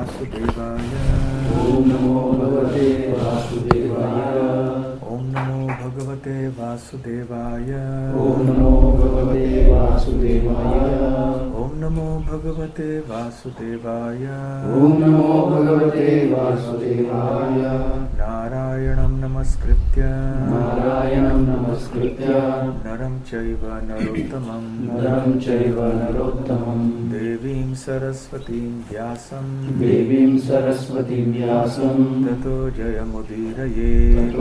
वासुदेवाय। ओम नमो भगवते वासुदेवाय। ओम नमो भगवते वासुदेवाय। ओम नमो भगवते वासुदेवाय। ओम नमो भगवते वासुदेवाय। ओम नमो भगवते वासुदेवाय। नारायणं नमस्कृत्य नारायणं नमस्कृत्य नरं चैव नरोत्तमं देवीं सरस्वतीं व्यासं ततो जयमुदीरये।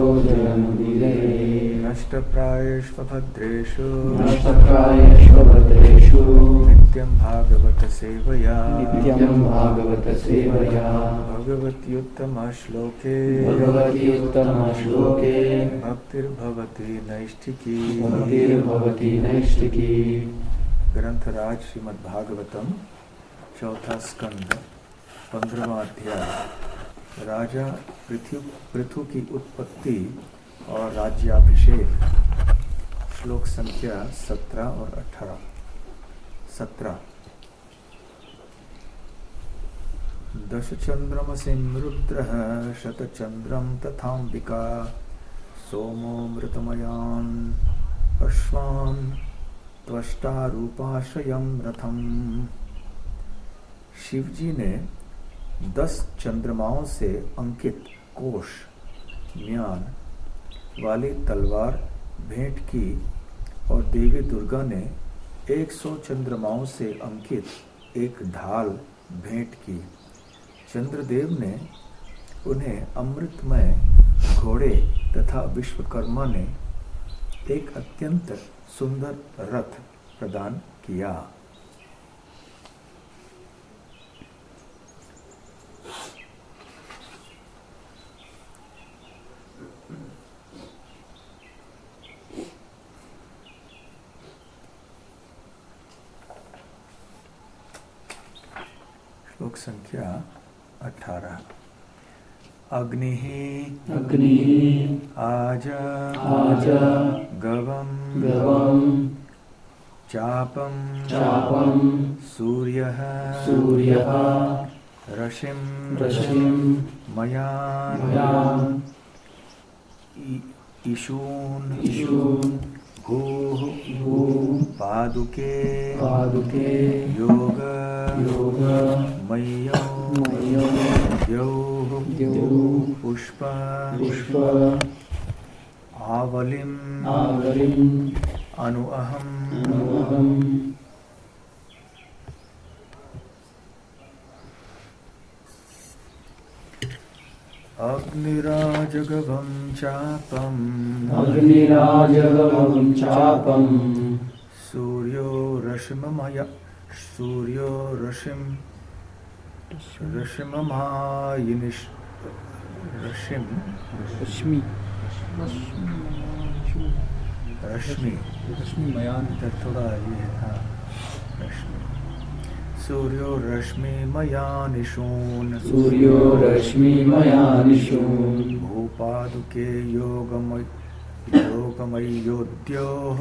नष्टप्रायेष्वभद्रेषु नित्यं भागवत सेवया भगवत्युत्तमश्लोके भक्तिर्भवति नैष्ठिकी। ग्रंथराज श्रीमद् भागवतम चौथा स्कंद 15वां अध्याय राजा पृथु की उत्पत्ति और राज्याभिषेक। श्लोक संख्या 17 और 18। 17 दशचंद्रमसिं रुद्रः शतचंद्रं तथाम्बिका सोमो मृतमयान् अश्वान् त्वष्टारूपाश्रयं रथम्। शिवजी ने 10 चंद्रमाओं से अंकित कोश म्यान वाली तलवार भेंट की और देवी दुर्गा ने 100 चंद्रमाओं से अंकित एक ढाल भेंट की। चंद्रदेव ने उन्हें अमृतमय घोड़े तथा विश्वकर्मा ने एक अत्यंत सुंदर रथ प्रदान किया। श्लोक संख्या 18 अग्निः आज गवं चापं सूर्यः रशिं मयान् ईशून् भूः पादुके योग मह्यौ पुष्प आवलिं अनुअहम्। अग्निराजगवं चापं सूर्यो रश्मिममायिनिश रश्मि मयान थोड़ा ये था रश्मि। सूर्यो रश्मिमयानिशून् भूपादुके योगमय्योद्योः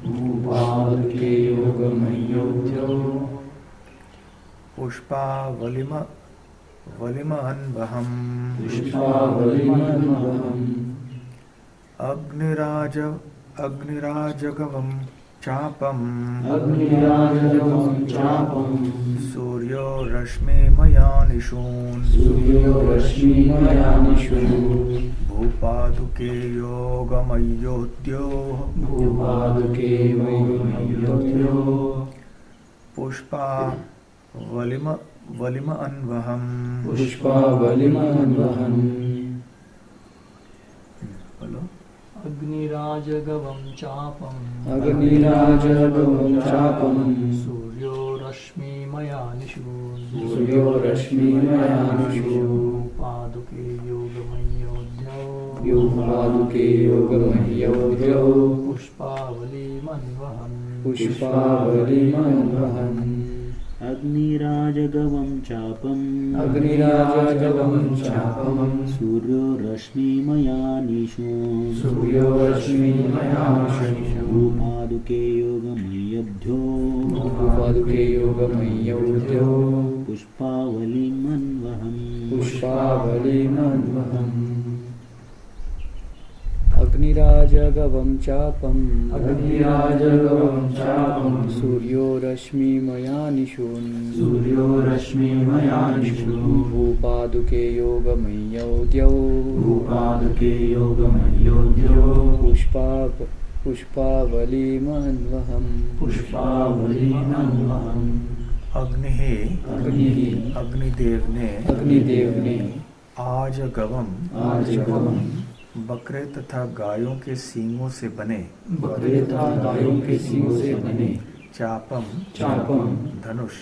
पुष्पावलिमन्वहम्। अग्निराजगवं चापं सूर्यो रश्मिमयानिशून् भूपादुके योगमय्योद्योः पुष्पावलिमन्वहम्। अग्निराजगवं चापं सूर्यो रश्मिमयानिशून् पादुके योगमय्योद्यौ पुष्पावलिमन्वहम्। अग्निराजगवं चापं सूर्यो रश्मिमयानिशून् भूपादुके योगमय्योद्यौ पुष्पावलिमन्वहम्। पुष्पावलिमन्वहम् अग्निराजगवं चापम् अग्निराजगवं चापम् सूर्यो रश्मिमया निशून् सूर्यो रश्मिमया निशून् भूपादुके योगमय्यौद्यौ भूपादुके योगमयोद्यो पुष्पावलिमन्वहम् पुष्पावलिमन्वहम् अग्नि अग्निदेव ने आजगवम बकरे तथा गायों के सींगों से बने चापम धनुष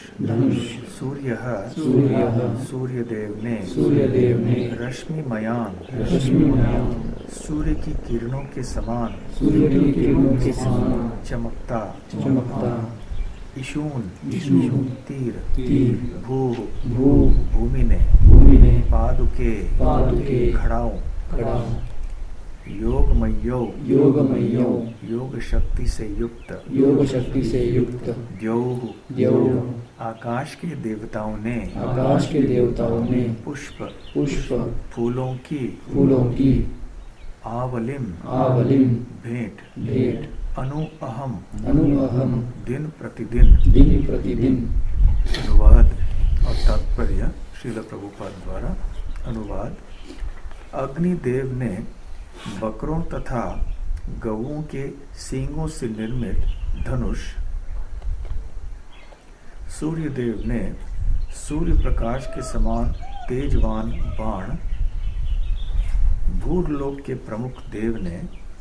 सूर्यदेव ने रश्मिमयान सूर्य की किरणों के समान चमकता ईशून तीर भूमि ने पादुके खड़ाओं योगमयो योग शक्ति से युक्त द्यौः आकाश के देवताओं ने पुष्प फूलों की आवलिम भेंट अनु अहम दिन प्रतिदिन अनुवाद और तात्पर्य श्रील प्रभुपाद द्वारा अनुवाद। अग्निदेव ने बकरों तथा गौओं के सींगों से निर्मित धनुष, सूर्यदेव ने सूर्य प्रकाश के समान तेजवान बाण, भूरलोक के प्रमुख देव ने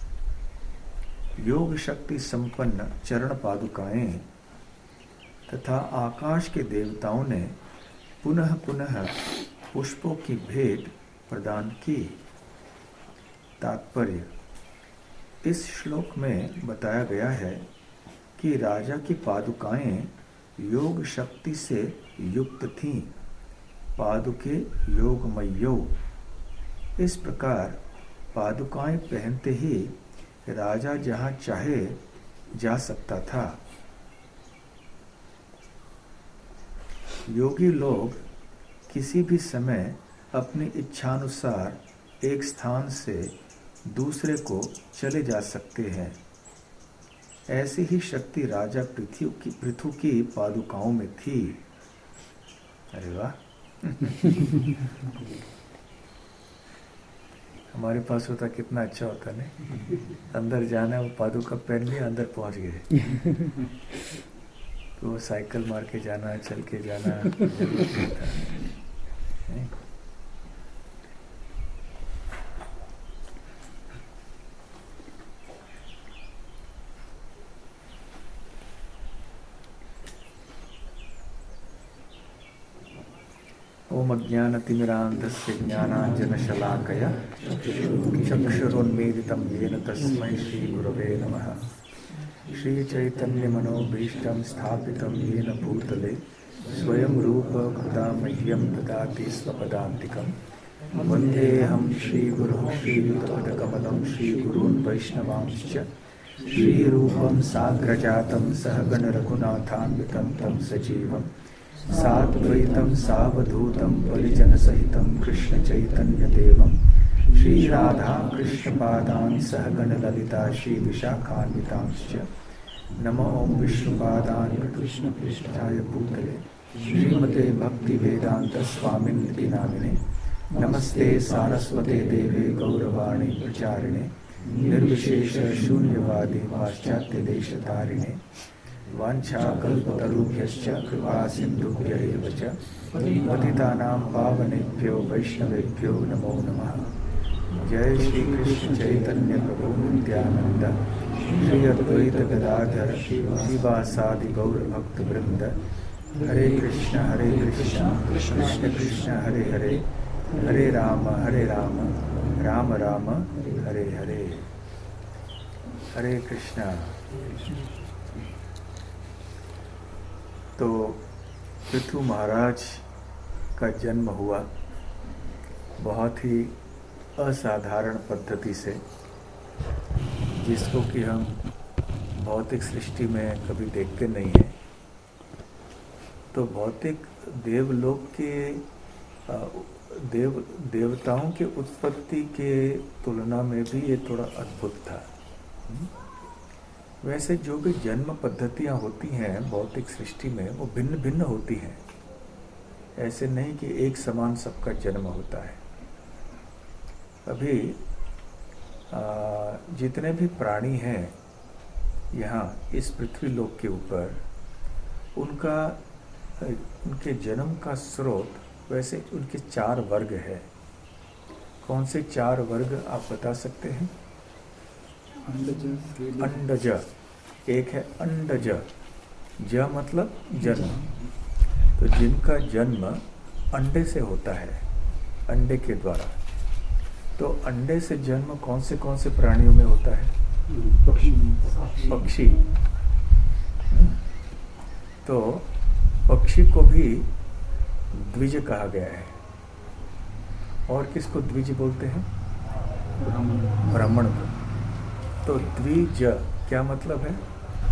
योग शक्ति संपन्न चरण पादुकाएं तथा आकाश के देवताओं ने पुनः पुनः पुष्पों की भेंट प्रदान की। तात्पर्य, इस श्लोक में बताया गया है कि राजा की पादुकाएं योग शक्ति से युक्त थीं। पादुके योगमयो। इस प्रकार पादुकाएं पहनते ही राजा जहां चाहे जा सकता था। योगी लोग किसी भी समय अपनी इच्छानुसार एक स्थान से दूसरे को चले जा सकते हैं। ऐसी ही शक्ति राजा पृथु की पादुकाओं में थी। अरे वाह हमारे पास होता कितना अच्छा होता नहीं। अंदर जाना है, वो पादुका पहन लिया, अंदर पहुंच गए। तो वो साइकिल मार के जाना, चल के जाना ओम अज्ञानतिमिरान्धस्य ज्ञानाञ्जनशलाकया चक्षुरुन्मीलितं येन तस्मै श्रीगुरवे नमः। श्रीचैतन्यमनोभीष्टं स्थापितं येन भूतले स्वयं रूप कदा मह्यं ददाति स्वपदान्तिकं। वन्देऽहं श्रीगुरुं श्रीयुतपदकमलं श्रीगुरून् वैष्णवांश्च श्रीरूपं साग्रजातं सहगण रघुनाथान्वितं तं सजीवं साद्वैतं सावधूतं परिजनसहितं कृष्णचैतन्यदेवं श्रीराधा कृष्णपादान् सहगण ललिता श्रीविशाखान्वितांश्च। नमो विष्णुपादान् कृष्णपृष्ठाय भूतले श्रीमते भक्तिवेदान्त स्वामिनिति नामिने। नमस्ते सारस्वते देवे गौरवाणी प्रचारिणे निर्विशेष शून्यवादी पाश्चात्य देशतारिणे। वाञ्छाकल्पतरुभ्यश्च कृपा सिन्धुभ्यैव च पतितानां पावनेभ्यो वैष्णवेभ्यो नमो नमः। जय श्री कृष्ण चैतन्य प्रभु नित्यानंद श्री अद्वैत गदाधर शिवासादि गौर भक्त वृंद। हरे कृष्ण कृष्ण कृष्ण हरे हरे, हरे राम राम राम हरे हरे। हरे कृष्णा। तो पृथु महाराज का जन्म हुआ बहुत ही असाधारण पद्धति से, जिसको कि हम भौतिक सृष्टि में कभी देखते नहीं हैं। तो भौतिक देवलोक के देवताओं के उत्पत्ति के तुलना में भी ये थोड़ा अद्भुत था। वैसे जो भी जन्म पद्धतियां होती हैं भौतिक सृष्टि में वो भिन्न भिन्न होती हैं। ऐसे नहीं कि एक समान सबका जन्म होता है। अभी जितने भी प्राणी हैं यहाँ इस पृथ्वी लोक के ऊपर, उनके जन्म का स्रोत वैसे उनके 4 वर्ग है। कौन से 4 वर्ग आप बता सकते हैं? अंडज, एक है अंडज, ज मतलब जन्म। तो जिनका जन्म अंडे से होता है, अंडे के द्वारा। तो अंडे से जन्म कौन से प्राणियों में होता है? पक्षी। तो पक्षी को भी द्विज कहा गया है। और किसको द्विज बोलते हैं? ब्राह्मण को। तो द्विज क्या मतलब है?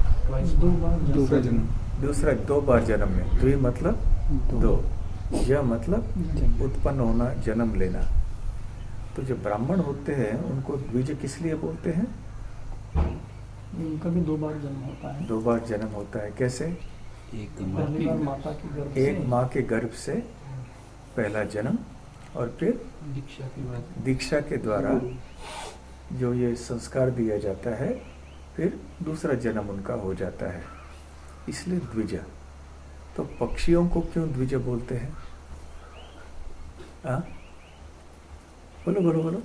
दूसरा 2 बार जन्म में। द्वि मतलब 2, ज मतलब उत्पन्न होना, जन्म लेना। तो जो ब्राह्मण होते हैं उनको द्विज किस लिए बोलते हैं? उनका भी 2 बार जन्म होता है। 2 बार जन्म होता है। कैसे? पहली बार माता के गर्भ से, एक माँ के गर्भ से पहला जन्म, और फिर दीक्षा के द्वारा जो ये संस्कार दिया जाता है, फिर दूसरा जन्म उनका हो जाता है, इसलिए द्विज। तो पक्षियों को क्यों द्विज बोलते हैं? हाँ, बोलो बोलो बोलो।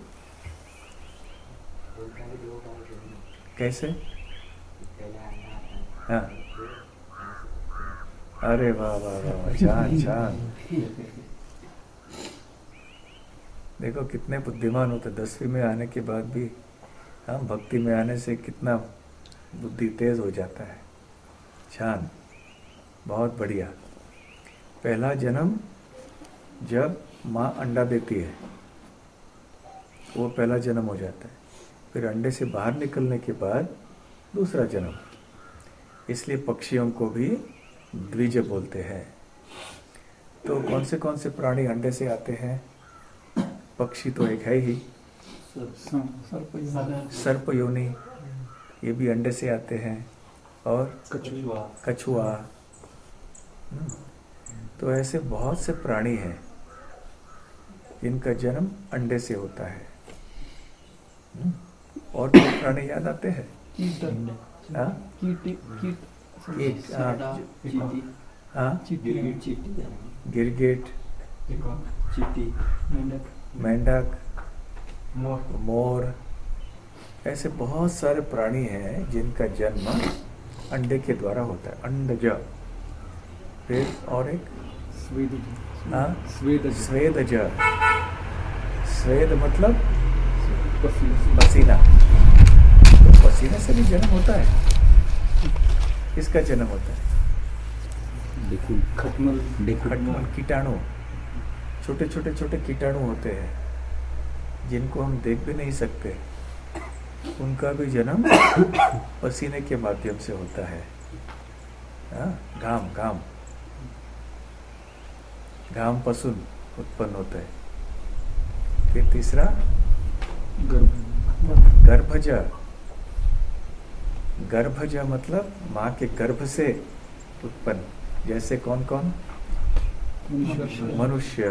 कैसे? हाँ, अरे वाह वाह वाह, जान जान। देखो कितने बुद्धिमान होते। 10वीं में आने के बाद भी हम भक्ति में आने से कितना बुद्धि तेज हो जाता है। जान, बहुत बढ़िया। पहला जन्म जब माँ अंडा देती है, वो पहला जन्म हो जाता है। फिर अंडे से बाहर निकलने के बाद दूसरा जन्म। इसलिए पक्षियों को भी द्विज बोलते हैं। तो कौन से प्राणी अंडे से आते हैं? पक्षी तो एक है ही, सर्प योनि, ये भी अंडे से आते हैं। और कछुआ। तो ऐसे बहुत से प्राणी हैं जिनका जन्म अंडे से होता है। और कोई प्राणी याद आते हैं? गिरगिट, मेंढक, मोर, ऐसे बहुत सारे प्राणी हैं जिनका जन्म अंडे के द्वारा होता है, अंडज। फिर और एक स्वेदज। स्वेद मतलब पसीना। तो पसीने से भी जन्म होता है। किसका जन्म होता है? खटमल, कीटाणु। छोटे कीटाणु होते हैं जिनको हम देख भी नहीं सकते, उनका भी जन्म पसीने के माध्यम से होता है। घाम पशुन उत्पन्न होता है। फिर तीसरा गर्भज। गर्भज मतलब माँ के गर्भ से उत्पन्न। जैसे कौन कौन? मनुष्य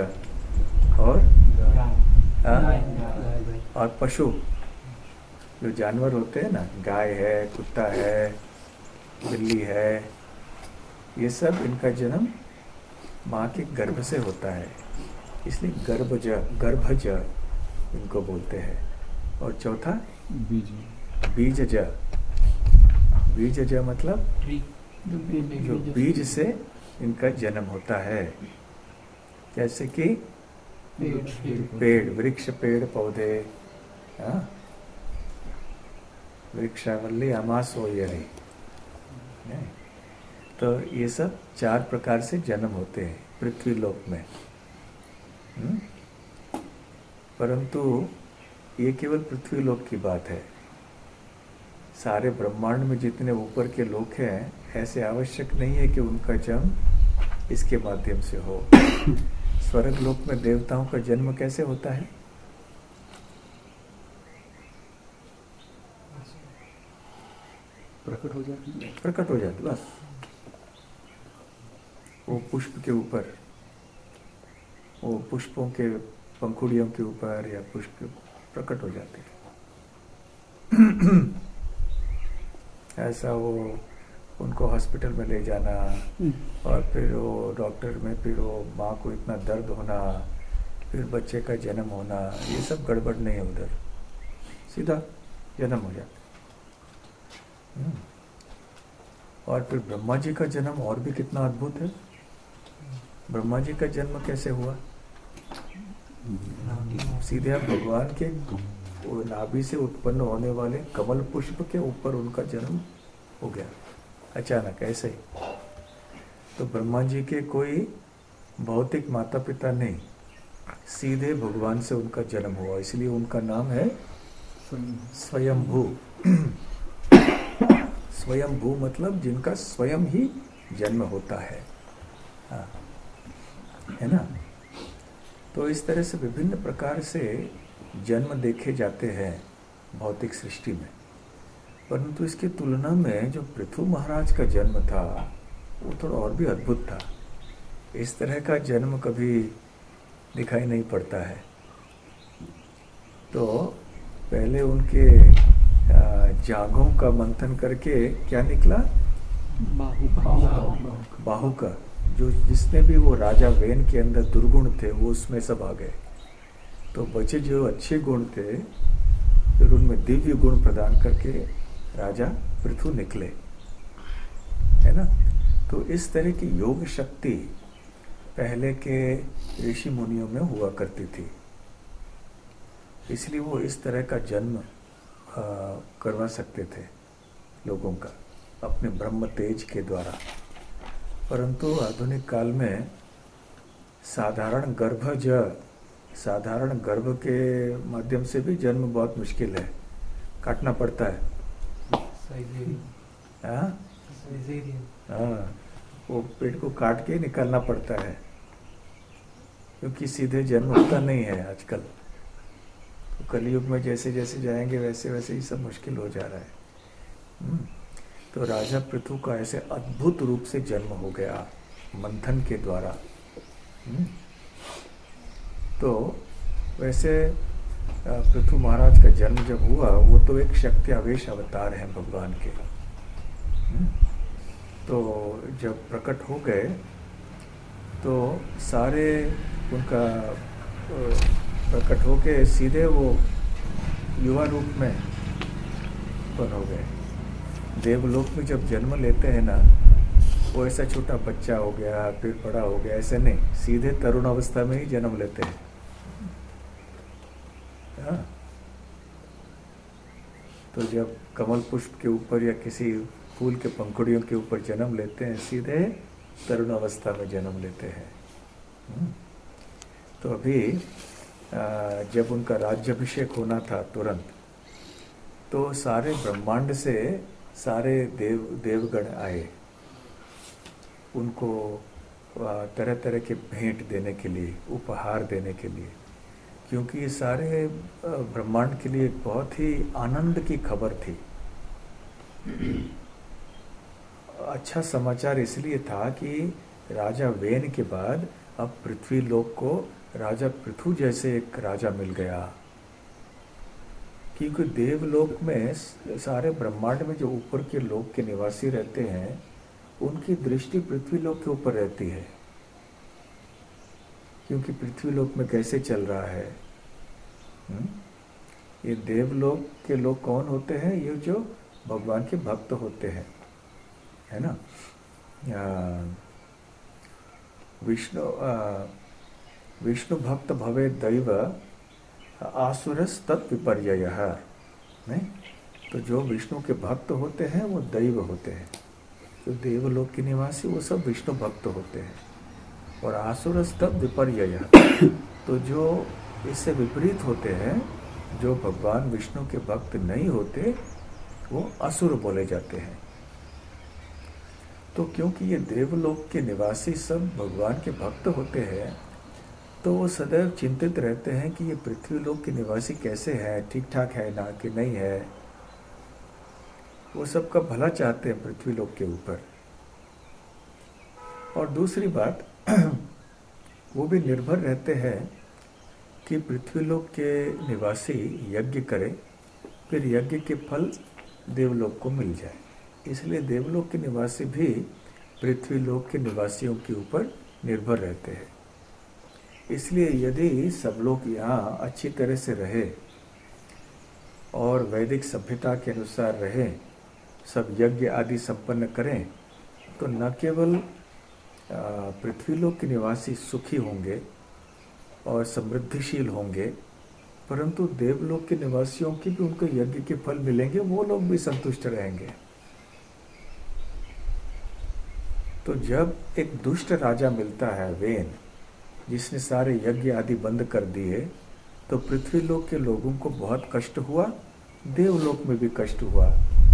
और पशु, जो जानवर होते हैं ना, गाय है, कुत्ता है, बिल्ली है, ये सब इनका जन्म माँ के गर्भ से होता है। इसलिए गर्भज इनको बोलते हैं। और चौथा बीजज। बीजज मतलब जो बीज से इनका जन्म होता है। जैसे कि पेड़, वृक्ष, पेड़, पौधे, वृक्षावल्ली अमासो ये नहीं। तो ये सब 4 प्रकार से जन्म होते हैं पृथ्वी लोक में। परंतु ये केवल पृथ्वी लोक की बात है। सारे ब्रह्मांड में जितने ऊपर के लोक हैं, ऐसे आवश्यक नहीं है कि उनका जन्म इसके माध्यम से हो। स्वर्ग लोक में देवताओं का जन्म कैसे होता है? प्रकट हो जाती है। प्रकट हो जाती बस। वो पुष्प के ऊपर, वो पुष्पों के पंखुड़ियों के ऊपर या पुष्प प्रकट हो जाते हैं। ऐसा वो उनको हॉस्पिटल में ले जाना और फिर वो डॉक्टर में फिर वो माँ को इतना दर्द होना, फिर बच्चे का जन्म होना, ये सब गड़बड़ नहीं है उधर, सीधा जन्म हो जाता। और फिर ब्रह्मा जी का जन्म और भी कितना अद्भुत है। ब्रह्मा जी का जन्म कैसे हुआ? सीधे आप भगवान के वो नाभि से उत्पन्न होने वाले कमल पुष्प के ऊपर उनका जन्म हो गया अचानक ऐसे ही। तो ब्रह्मा जी के कोई भौतिक माता पिता नहीं, सीधे भगवान से उनका जन्म हुआ, इसलिए उनका नाम है स्वयंभू। स्वयंभू मतलब जिनका स्वयं ही जन्म होता है, हाँ, है ना। तो इस तरह से विभिन्न प्रकार से जन्म देखे जाते हैं भौतिक सृष्टि में, परंतु इसकी तुलना में जो पृथु महाराज का जन्म था वो थोड़ा और भी अद्भुत था। इस तरह का जन्म कभी दिखाई नहीं पड़ता है। तो पहले उनके जांघों का मंथन करके क्या निकला? बाहु का, जो जिसने भी वो राजा वेन के अंदर दुर्गुण थे वो उसमें सब आ गए। तो बचे जो अच्छे गुण थे फिर उनमें दिव्य गुण प्रदान करके राजा पृथु निकले, है ना। तो इस तरह की योग शक्ति पहले के ऋषि मुनियों में हुआ करती थी, इसलिए वो इस तरह का जन्म करवा सकते थे लोगों का अपने ब्रह्म तेज के द्वारा। परंतु आधुनिक काल में साधारण गर्भ के माध्यम से भी जन्म बहुत मुश्किल है, काटना पड़ता है। हाँ, वो पेट को काट के निकालना पड़ता है, क्योंकि सीधे जन्म होता नहीं है आजकल। तो कलयुग में जैसे जैसे जाएंगे वैसे वैसे ही सब मुश्किल हो जा रहा है। तो राजा पृथु का ऐसे अद्भुत रूप से जन्म हो गया मंथन के द्वारा। तो वैसे पृथु महाराज का जन्म जब हुआ वो तो एक शक्ति आवेश अवतार हैं भगवान के। तो जब प्रकट हो गए तो सारे उनका प्रकट होके सीधे वो युवा रूप में उत्पन्न हो गए। देवलोक में जब जन्म लेते हैं ना, वो ऐसा छोटा बच्चा हो गया फिर बड़ा हो गया, ऐसे नहीं, सीधे तरुण अवस्था में ही जन्म लेते हैं। हाँ? तो जब कमल पुष्प के ऊपर या किसी फूल के पंखुड़ियों के ऊपर जन्म लेते हैं, सीधे तरुण अवस्था में जन्म लेते हैं। तो अभी जब उनका राज्याभिषेक होना था तुरंत, तो सारे ब्रह्मांड से सारे देवगण आए उनको तरह तरह के भेंट देने के लिए, उपहार देने के लिए, क्योंकि ये सारे ब्रह्मांड के लिए बहुत ही आनंद की खबर थी। अच्छा समाचार इसलिए था कि राजा वेन के बाद अब पृथ्वी लोक को राजा पृथु जैसे एक राजा मिल गया, क्योंकि देवलोक में सारे ब्रह्मांड में जो ऊपर के लोक के निवासी रहते हैं उनकी दृष्टि पृथ्वी लोक के ऊपर रहती है, क्योंकि पृथ्वी लोक में कैसे चल रहा है। ये देवलोक के लोग कौन होते हैं? ये जो भगवान के भक्त होते हैं, है ना। विष्णु भक्त भवे दैव आसुरस तत्विपर्ययः, नहीं। तो जो विष्णु के भक्त होते हैं वो दैव होते हैं, जो देवलोक के निवासी वो सब विष्णु भक्त होते हैं। और आसुरस तत्विपर्ययः, तो जो इससे विपरीत होते हैं, जो भगवान विष्णु के भक्त नहीं होते, वो असुर बोले जाते हैं। तो क्योंकि ये देवलोक के निवासी सब भगवान के भक्त होते हैं, तो वो सदैव चिंतित रहते हैं कि ये पृथ्वी लोक के निवासी कैसे हैं, ठीक ठाक है ना कि नहीं है। वो सबका भला चाहते हैं पृथ्वी लोक के ऊपर। और दूसरी बात वो भी निर्भर रहते हैं कि पृथ्वी लोक के निवासी यज्ञ करें, फिर यज्ञ के फल देवलोक को मिल जाए। इसलिए देवलोक के निवासी भी पृथ्वी लोक के निवासियों के ऊपर निर्भर रहते हैं। इसलिए यदि सब लोग यहाँ अच्छी तरह से रहे और वैदिक सभ्यता के अनुसार रहें, सब यज्ञ आदि संपन्न करें, तो न केवल पृथ्वी लोक के निवासी सुखी होंगे और समृद्धिशील होंगे, परंतु देवलोक के निवासियों की भी उनको यज्ञ के फल मिलेंगे, वो लोग भी संतुष्ट रहेंगे। तो जब एक दुष्ट राजा मिलता है वेन, जिसने सारे यज्ञ आदि बंद कर दिए, तो पृथ्वी लोक के लोगों को बहुत कष्ट हुआ, देवलोक में भी कष्ट हुआ।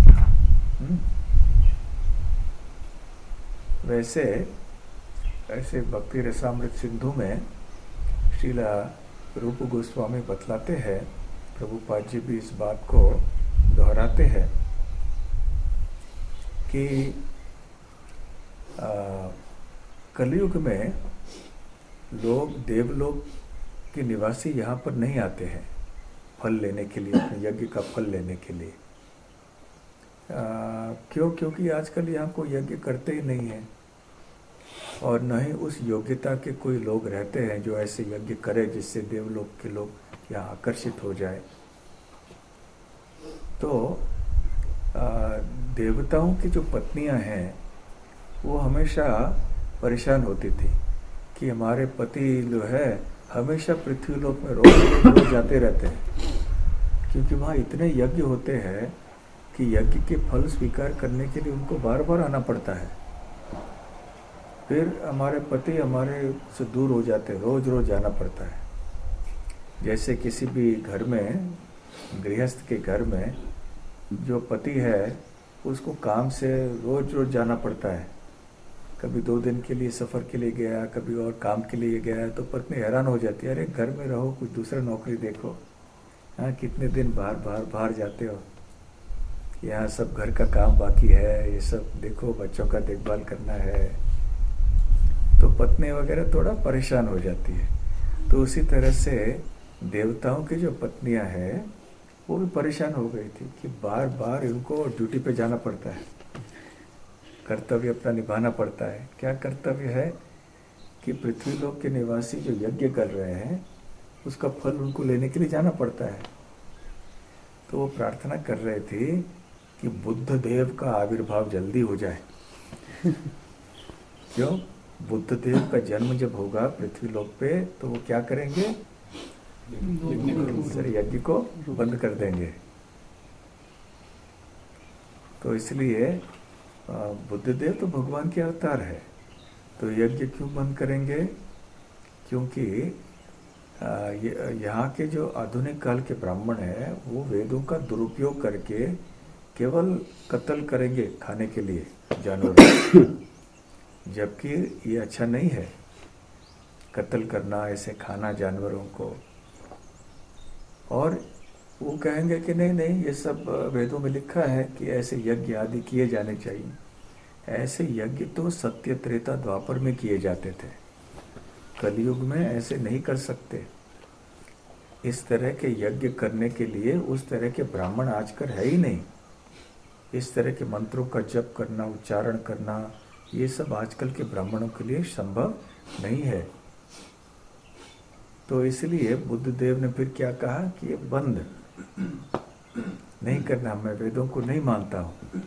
वैसे ऐसे भक्ति रसामृत सिंधु में श्रीला रूप गोस्वामी बतलाते हैं, प्रभुपाद जी भी इस बात को दोहराते हैं कि कलयुग में लोग देवलोक के निवासी यहाँ पर नहीं आते हैं फल लेने के लिए, अपने यज्ञ का फल लेने के लिए। क्यों? क्योंकि आजकल यहाँ कोई यज्ञ करते ही नहीं है और न ही उस योग्यता के कोई लोग रहते हैं जो ऐसे यज्ञ करे जिससे देवलोक के लोग यहाँ आकर्षित हो जाए। तो देवताओं की जो पत्नियां हैं वो हमेशा परेशान होती थी कि हमारे पति जो है हमेशा पृथ्वी लोक में रोज जाते रहते हैं, क्योंकि वहाँ इतने यज्ञ होते हैं कि यज्ञ के फल स्वीकार करने के लिए उनको बार बार आना पड़ता है। फिर हमारे पति हमारे से दूर हो जाते, रोज रोज जाना पड़ता है। जैसे किसी भी घर में, गृहस्थ के घर में जो पति है उसको काम से रोज रोज जाना पड़ता है, कभी 2 दिन के लिए सफ़र के लिए गया, कभी और काम के लिए गया, तो पत्नी हैरान हो जाती है, अरे घर में रहो, कुछ दूसरा नौकरी देखो, हाँ कितने दिन बाहर जाते हो, यहाँ सब घर का काम बाकी है, ये सब देखो, बच्चों का देखभाल करना है। तो पत्नी वगैरह थोड़ा परेशान हो जाती है। तो उसी तरह से देवताओं की जो पत्नियां हैं वो भी परेशान हो गई थी कि बार बार इनको ड्यूटी पे जाना पड़ता है, कर्तव्य अपना निभाना पड़ता है। क्या कर्तव्य है कि पृथ्वी लोक के निवासी जो यज्ञ कर रहे हैं उसका फल उनको लेने के लिए जाना पड़ता है। तो वो प्रार्थना कर रहे थे कि बुद्ध देव का आविर्भाव जल्दी हो जाए। क्यों? बुद्ध देव का जन्म जब होगा पृथ्वी लोक पे तो वो क्या करेंगे? सारे यज्ञ को बंद कर देंगे। तो इसलिए बुद्ध देव तो भगवान के अवतार है, तो यज्ञ क्यों बंद करेंगे? क्योंकि यहाँ के जो आधुनिक काल के ब्राह्मण हैं वो वेदों का दुरुपयोग करके केवल कत्ल करेंगे खाने के लिए जानवरों, जबकि ये अच्छा नहीं है कत्ल करना, ऐसे खाना जानवरों को। और वो कहेंगे कि नहीं नहीं, ये सब वेदों में लिखा है कि ऐसे यज्ञ आदि किए जाने चाहिए। ऐसे यज्ञ तो सत्य त्रेता द्वापर में किए जाते थे, कलयुग में ऐसे नहीं कर सकते। इस तरह के यज्ञ करने के लिए उस तरह के ब्राह्मण आजकल है ही नहीं। इस तरह के मंत्रों का जप करना, उच्चारण करना, ये सब आजकल के ब्राह्मणों के लिए संभव नहीं है। तो इसलिए बुद्ध देव ने फिर क्या कहा कि ये बंद नहीं करना, मैं वेदों को नहीं मानता हूँ।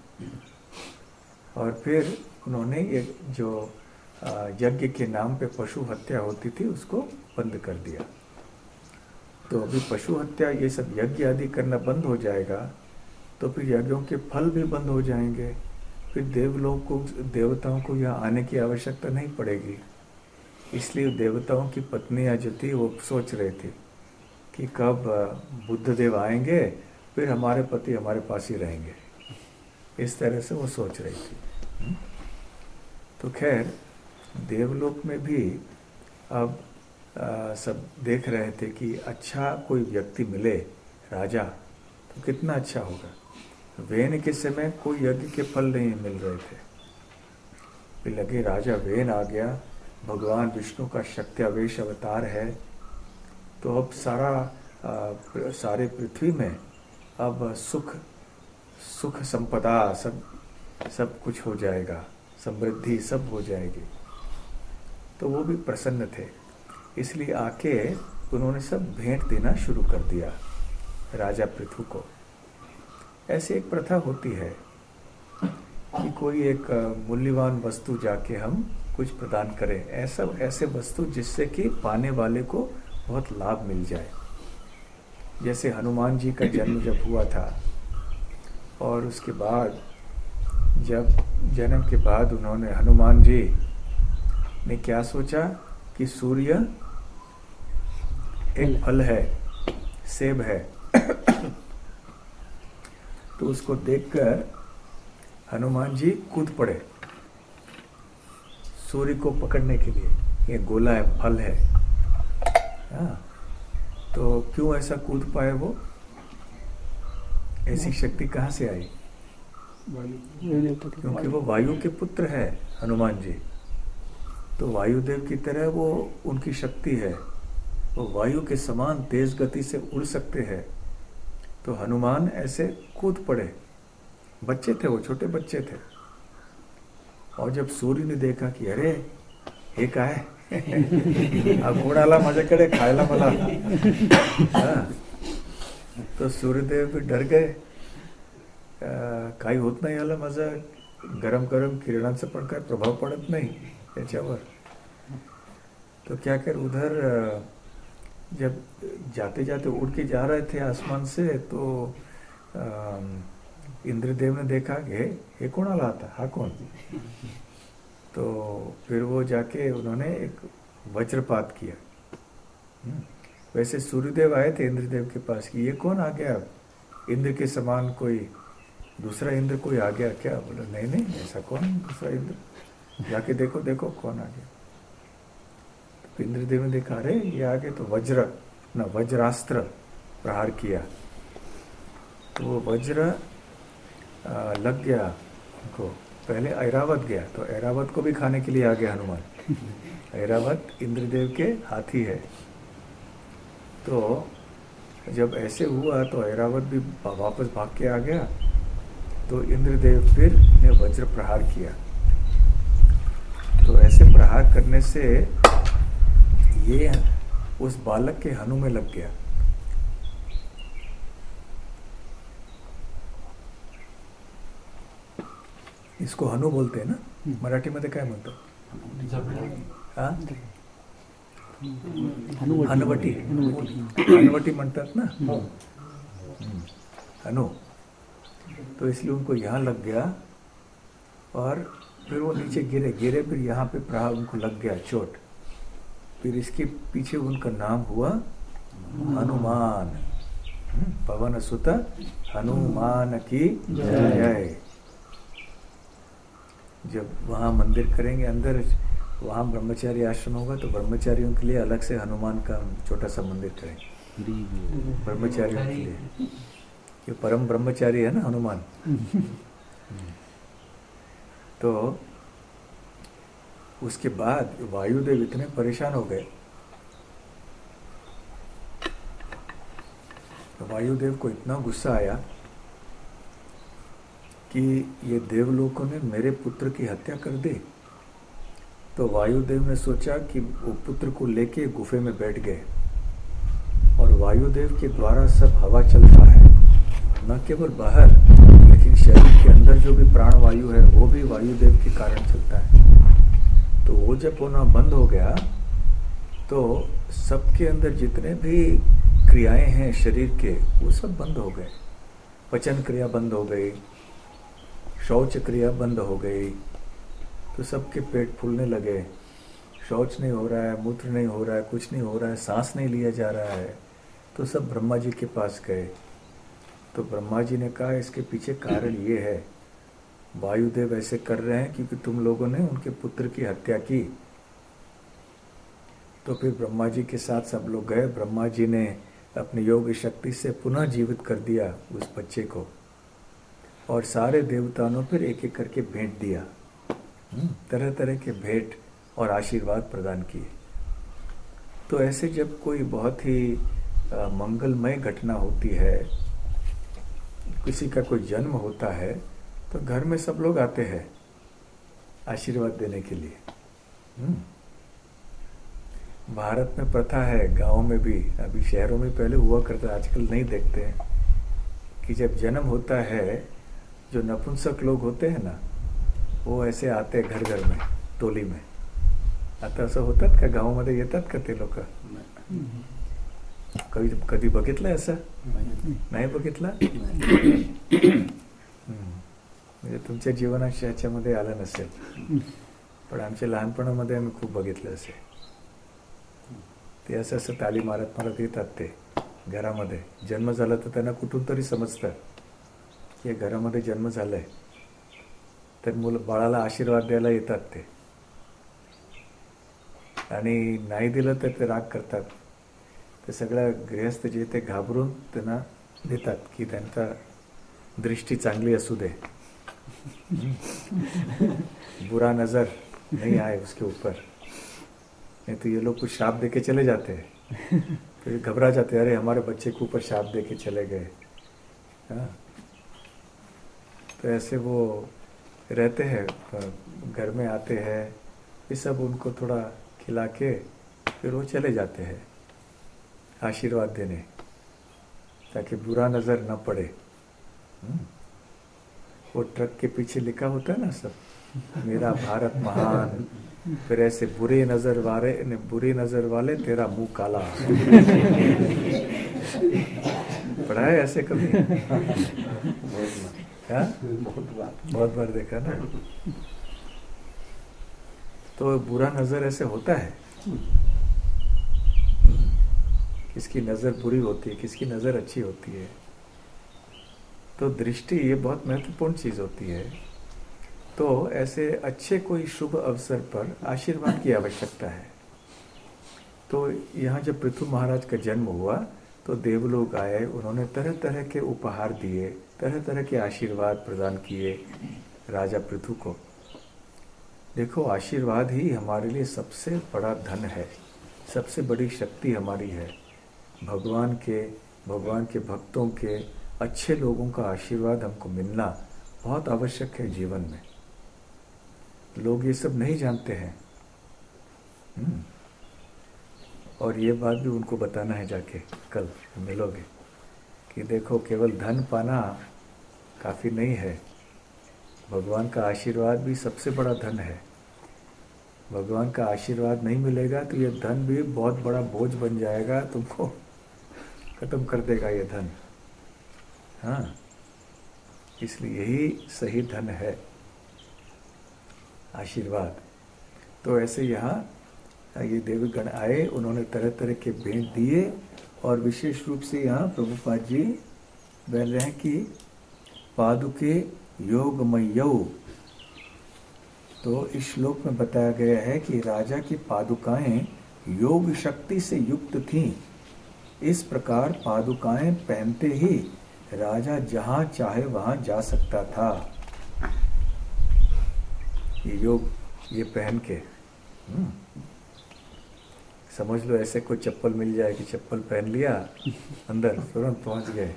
और फिर उन्होंने ये जो यज्ञ के नाम पे पशु हत्या होती थी उसको बंद कर दिया। तो अभी पशु हत्या ये सब यज्ञ आदि करना बंद हो जाएगा तो फिर यज्ञों के फल भी बंद हो जाएंगे, फिर देवताओं को यहाँ आने की आवश्यकता नहीं पड़ेगी। इसलिए देवताओं की पत्नियां जो थी वो सोच रहे थे कि कब बुद्ध देव आएंगे फिर हमारे पति हमारे पास ही रहेंगे, इस तरह से वो सोच रही थी। तो खैर देवलोक में भी अब सब देख रहे थे कि अच्छा कोई व्यक्ति मिले राजा तो कितना अच्छा होगा। वेन के समय कोई यज्ञ के फल नहीं मिल रहे थे, फिर लगे राजा वेन आ गया, भगवान विष्णु का शक्त्यावेश अवतार है, तो अब सारे पृथ्वी में अब सुख संपदा सब कुछ हो जाएगा, समृद्धि सब हो जाएगी। तो वो भी प्रसन्न थे, इसलिए आके उन्होंने सब भेंट देना शुरू कर दिया राजा पृथु को। ऐसे एक प्रथा होती है कि कोई एक मूल्यवान वस्तु जाके हम कुछ प्रदान करें, ऐसे वस्तु जिससे कि पाने वाले को बहुत लाभ मिल जाए। जैसे हनुमान जी का जन्म जब हुआ था और उसके बाद जब जन्म के बाद उन्होंने हनुमान जी ने क्या सोचा कि सूर्य एक फल है, सेब है तो उसको देखकर हनुमान जी कूद पड़े सूर्य को पकड़ने के लिए। ये गोला है, फल है। हाँ, तो क्यों ऐसा कूद पाए वो? ऐसी शक्ति कहाँ से आई? क्योंकि वो वायु के पुत्र है हनुमान जी, तो वायुदेव की तरह वो उनकी शक्ति है, वो वायु के समान तेज गति से उड़ सकते हैं। तो हनुमान ऐसे कूद पड़े, बच्चे थे वो, छोटे बच्चे थे। और जब सूर्य ने देखा कि अरे हे काय घोड़ाला मजा करे खायला मला, तो सूर्यदेव भी डर गए, काही होत नाही याला, माझा गरम गरम किरणांचा पण काय प्रभाव पडत नाही त्याच्यावर। तो क्या कर उधर जब जाते जाते उड़ के जा रहे थे आसमान से, तो इंद्रदेव ने देखा कि हे कौन आला था, हा कौन? तो फिर वो जाके उन्होंने एक वज्रपात किया। वैसे सूर्यदेव आए थे इंद्रदेव के पास कि ये कौन आ गया, इंद्र के समान कोई दूसरा इंद्र कोई आ गया क्या? बोला नहीं नहीं, ऐसा कौन दूसरा इंद्र, जाके देखो देखो कौन आ गया। तो इंद्रदेव ने देखा अरे ये आ गए, तो वज्रास्त्र प्रहार किया, तो वो वज्र लग गया उनको। पहले ऐरावत गया, तो ऐरावत को भी खाने के लिए आ गया हनुमान। ऐरावत इंद्रदेव के हाथी है, तो जब ऐसे हुआ तो ऐरावत भी वापस भाग के आ गया। तो इंद्रदेव फिर ने वज्र प्रहार किया, तो ऐसे प्रहार करने से ये उस बालक के हनु में लग गया। इसको हनु बोलते हैं ना, मराठी मध्ये काय म्हणतात? हनुवटी म्हणतात ना, हनु। तो इसलिए उनको यहाँ लग गया और फिर वो नीचे गिरे, फिर यहाँ पे प्रहार उनको लग गया चोट। फिर इसके पीछे उनका नाम हुआ हनुमान। पवन सुत हनुमान की जय। जब वहाँ मंदिर करेंगे अंदर, वहाँ ब्रह्मचारी आश्रम होगा, तो ब्रह्मचारियों के लिए अलग से हनुमान का छोटा सा मंदिर करेंगे ब्रह्मचारियों के लिए। ये परम ब्रह्मचारी है ना हनुमान। तो उसके बाद वायुदेव इतने परेशान हो गए, तो वायुदेव को इतना गुस्सा आया कि ये देवलोकों ने मेरे पुत्र की हत्या कर दी। तो वायुदेव ने सोचा कि वो पुत्र को लेके गुफे में बैठ गए, और वायुदेव के द्वारा सब हवा चलता है, न केवल बाहर लेकिन शरीर के अंदर जो भी प्राणवायु है वो भी वायुदेव के कारण चलता है। तो वो जब होना बंद हो गया तो सबके अंदर जितने भी क्रियाएं हैं शरीर के, वो सब बंद हो गए। पचन क्रिया बंद हो गई, शौच क्रिया बंद हो गई, तो सबके पेट फूलने लगे। शौच नहीं हो रहा है, मूत्र नहीं हो रहा है, कुछ नहीं हो रहा है, सांस नहीं लिया जा रहा है। तो सब ब्रह्मा जी के पास गए। तो ब्रह्मा जी ने कहा इसके पीछे कारण ये है, वायुदेव ऐसे कर रहे हैं क्योंकि तुम लोगों ने उनके पुत्र की हत्या की। तो फिर ब्रह्मा जी के साथ सब लोग गए। ब्रह्मा जी ने अपनी योग शक्ति से पुनः जीवित कर दिया उस बच्चे को, और सारे देवताओं ने फिर एक एक करके भेंट दिया, तरह तरह के भेंट और आशीर्वाद प्रदान किए। तो ऐसे जब कोई बहुत ही मंगलमय घटना होती है, किसी का कोई जन्म होता है, तो घर में सब लोग आते हैं आशीर्वाद देने के लिए। भारत में प्रथा है, गांव में भी, अभी शहरों में पहले हुआ करता, आजकल नहीं देखते हैं, कि जब जन्म होता है, जो नपुंसक लोग होते हैं ना, वो ऐसे आते घर घर में, टोली में आता। असं होतात का गावामध्ये येतात का ते लोक? कधी बघितलं असं? नाही बघितलं? म्हणजे तुमच्या जीवनात याच्यामध्ये आलं नसेल, पण आमच्या लहानपणामध्ये आम्ही खूप बघितलं असेल. ते असं असं ताली मारत मारत येतात ते घरामध्ये. जन्म झाला तर त्यांना कुठून तरी समजतं की घरामध्ये जन्म झालाय, तर मुलं बाळाला आशीर्वाद द्यायला येतात ते, आणि नाही दिलं तर ते राग करतात. ते सगळ्या गृहस्थ जे ते घाबरून त्यांना देतात की त्यांचा दृष्टी चांगली असू दे, बुरा नजर नहीं आए उसके ऊपर. नहीं तो ये लोग कुछ शाप दे के चले जाते हैं, फिर घबरा जाते हैं, अरे हमारे बच्चे के ऊपर शाप दे के चले गए. हाँ, तो ऐसे वो रहते हैं, घर में आते हैं, ये सब उनको थोड़ा खिला के फिर वो चले जाते हैं आशीर्वाद देने, ताकि बुरा नज़र न पड़े. वो ट्रक के पीछे लिखा होता है ना सब, मेरा भारत महान, फिर ऐसे बुरी नजर वाले तेरा मुंह काला. पढ़ा है ऐसे कभी? बहुत बार देखा ना. तो बुरा नजर ऐसे होता है, किसकी नजर बुरी होती है, किसकी नजर अच्छी होती है. तो दृष्टि ये बहुत महत्वपूर्ण चीज होती है. तो ऐसे अच्छे कोई शुभ अवसर पर आशीर्वाद की आवश्यकता है. तो यहाँ जब पृथु महाराज का जन्म हुआ तो देवलोग आए, उन्होंने तरह तरह के उपहार दिए, तरह तरह के आशीर्वाद प्रदान किए राजा पृथु को. देखो, आशीर्वाद ही हमारे लिए सबसे बड़ा धन है, सबसे बड़ी शक्ति हमारी है. भगवान के भक्तों के, अच्छे लोगों का आशीर्वाद हमको मिलना बहुत आवश्यक है जीवन में. लोग ये सब नहीं जानते हैं, और ये बात भी उनको बताना है जाके, कल मिलोगे, कि देखो केवल धन पाना काफ़ी नहीं है, भगवान का आशीर्वाद भी सबसे बड़ा धन है. भगवान का आशीर्वाद नहीं मिलेगा तो ये धन भी बहुत बड़ा बोझ बन जाएगा, तुमको खत्म कर देगा ये धन. हाँ, इसलिए यही सही धन है, आशीर्वाद. तो ऐसे यहाँ ये देवगण आए, उन्होंने तरह तरह के भेंट दिए, और विशेष रूप से यहाँ प्रभुपाद जी बोल रहे हैं कि पादुके योगमयौ. तो इस श्लोक में बताया गया है कि राजा की पादुकाएं योग शक्ति से युक्त थीं. इस प्रकार पादुकाएं पहनते ही राजा जहां चाहे वहां जा सकता था. ये पहन के समझ लो, ऐसे कोई चप्पल मिल जाए कि चप्पल पहन लिया, अंदर तुरंत पहुंच गए.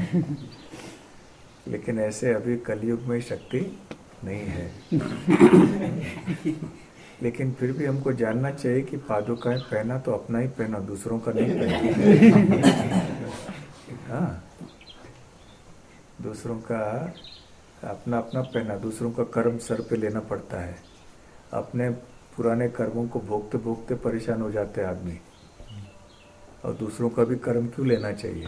लेकिन ऐसे अभी कलयुग में शक्ति नहीं है. लेकिन फिर भी हमको जानना चाहिए कि पादुकाएं पहना तो अपना ही पहना, दूसरों का नहीं पहना. हाँ, दूसरों का अपना अपना पहना, दूसरों का कर्म सर पे लेना पड़ता है. अपने पुराने कर्मों को भोगते भोगते परेशान हो जाते हैं आदमी, और दूसरों का भी कर्म क्यों लेना चाहिए.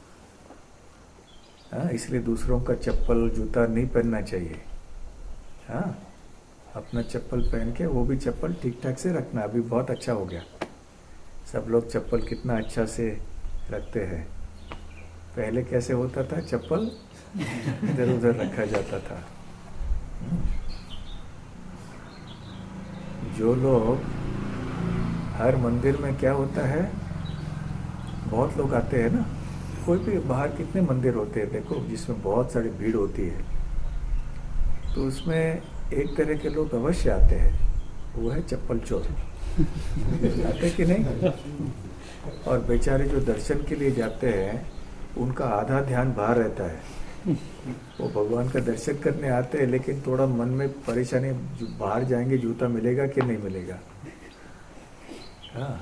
हाँ, इसलिए दूसरों का चप्पल जूता नहीं पहनना चाहिए. हाँ, अपना चप्पल पहन के, वो भी चप्पल ठीक ठाक से रखना. अभी बहुत अच्छा हो गया, सब लोग चप्पल कितना अच्छा से रखते हैं. पहले कैसे होता था, चप्पल इधर उधर रखा जाता था. जो लोग हर मंदिर में क्या होता है, बहुत लोग आते हैं ना, कोई भी बाहर कितने मंदिर होते हैं देखो, जिसमें बहुत सारी भीड़ होती है, तो उसमें एक तरह के लोग अवश्य आते हैं, वो है चप्पल चोर। आते कि नहीं? और बेचारे जो दर्शन के लिए जाते हैं उनका आधा ध्यान बाहर रहता है। वो भगवान का दर्शन करने आते हैं लेकिन थोड़ा मन में परेशानी, बाहर जाएंगे जूता मिलेगा कि नहीं मिलेगा। हाँ,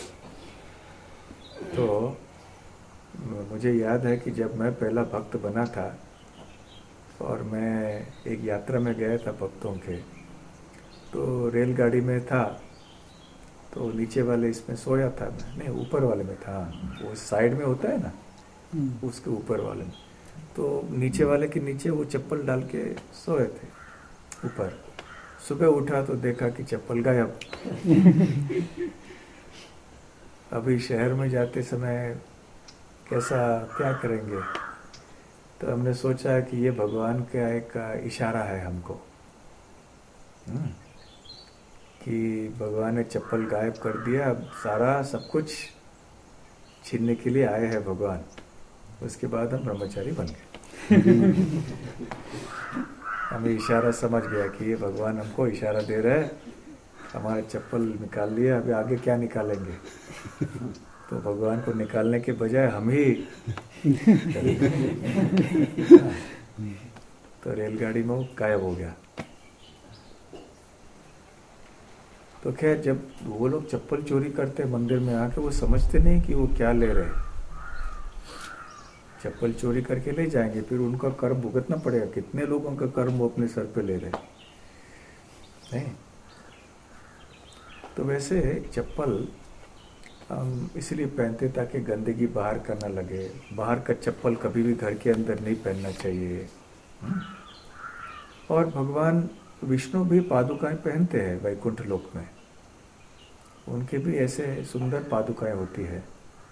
तो मुझे याद है कि जब मैं पहला भक्त बना था और मैं एक यात्रा में गया था भक्तों के, तो रेलगाड़ी में था, तो नीचे वाले इसमें सोया था मैं, नहीं ऊपर वाले में था, वो साइड में होता है ना, उसके ऊपर वाले में, तो नीचे वाले के नीचे वो चप्पल डाल के सोए थे ऊपर। सुबह उठा तो देखा कि चप्पल गायब। अभी शहर में जाते समय कैसा क्या करेंगे, तो हमने सोचा कि ये भगवान का एक इशारा है हमको, कि भगवान ने चप्पल गायब कर दिया, अब सारा सब कुछ छीनने के लिए आए हैं भगवान। उसके बाद हम ब्रह्मचारी बन गए। हमें इशारा समझ गया कि ये भगवान हमको इशारा दे रहे हैं, हमारा चप्पल निकाल लिया, अभी आगे क्या निकालेंगे। तो भगवान को निकालने के बजाय हम ही तो रेलगाड़ी में वो गायब हो गया। तो खैर, जब वो लोग चप्पल चोरी करते मंदिर में आके, वो समझते नहीं कि वो क्या ले रहे हैं। चप्पल चोरी करके ले जाएंगे, फिर उनका कर्म भुगतना पड़ेगा। कितने लोगों का कर्म वो अपने सर पे ले रहे नहीं। तो वैसे चप्पल हम इसलिए पहनते ताकि गंदगी बाहर का ना लगे। बाहर का चप्पल कभी भी घर के अंदर नहीं पहनना चाहिए। और भगवान विष्णु भी पादुकाएं पहनते हैं वैकुंठ लोक में, उनके भी ऐसे सुंदर पादुकाएं होती है।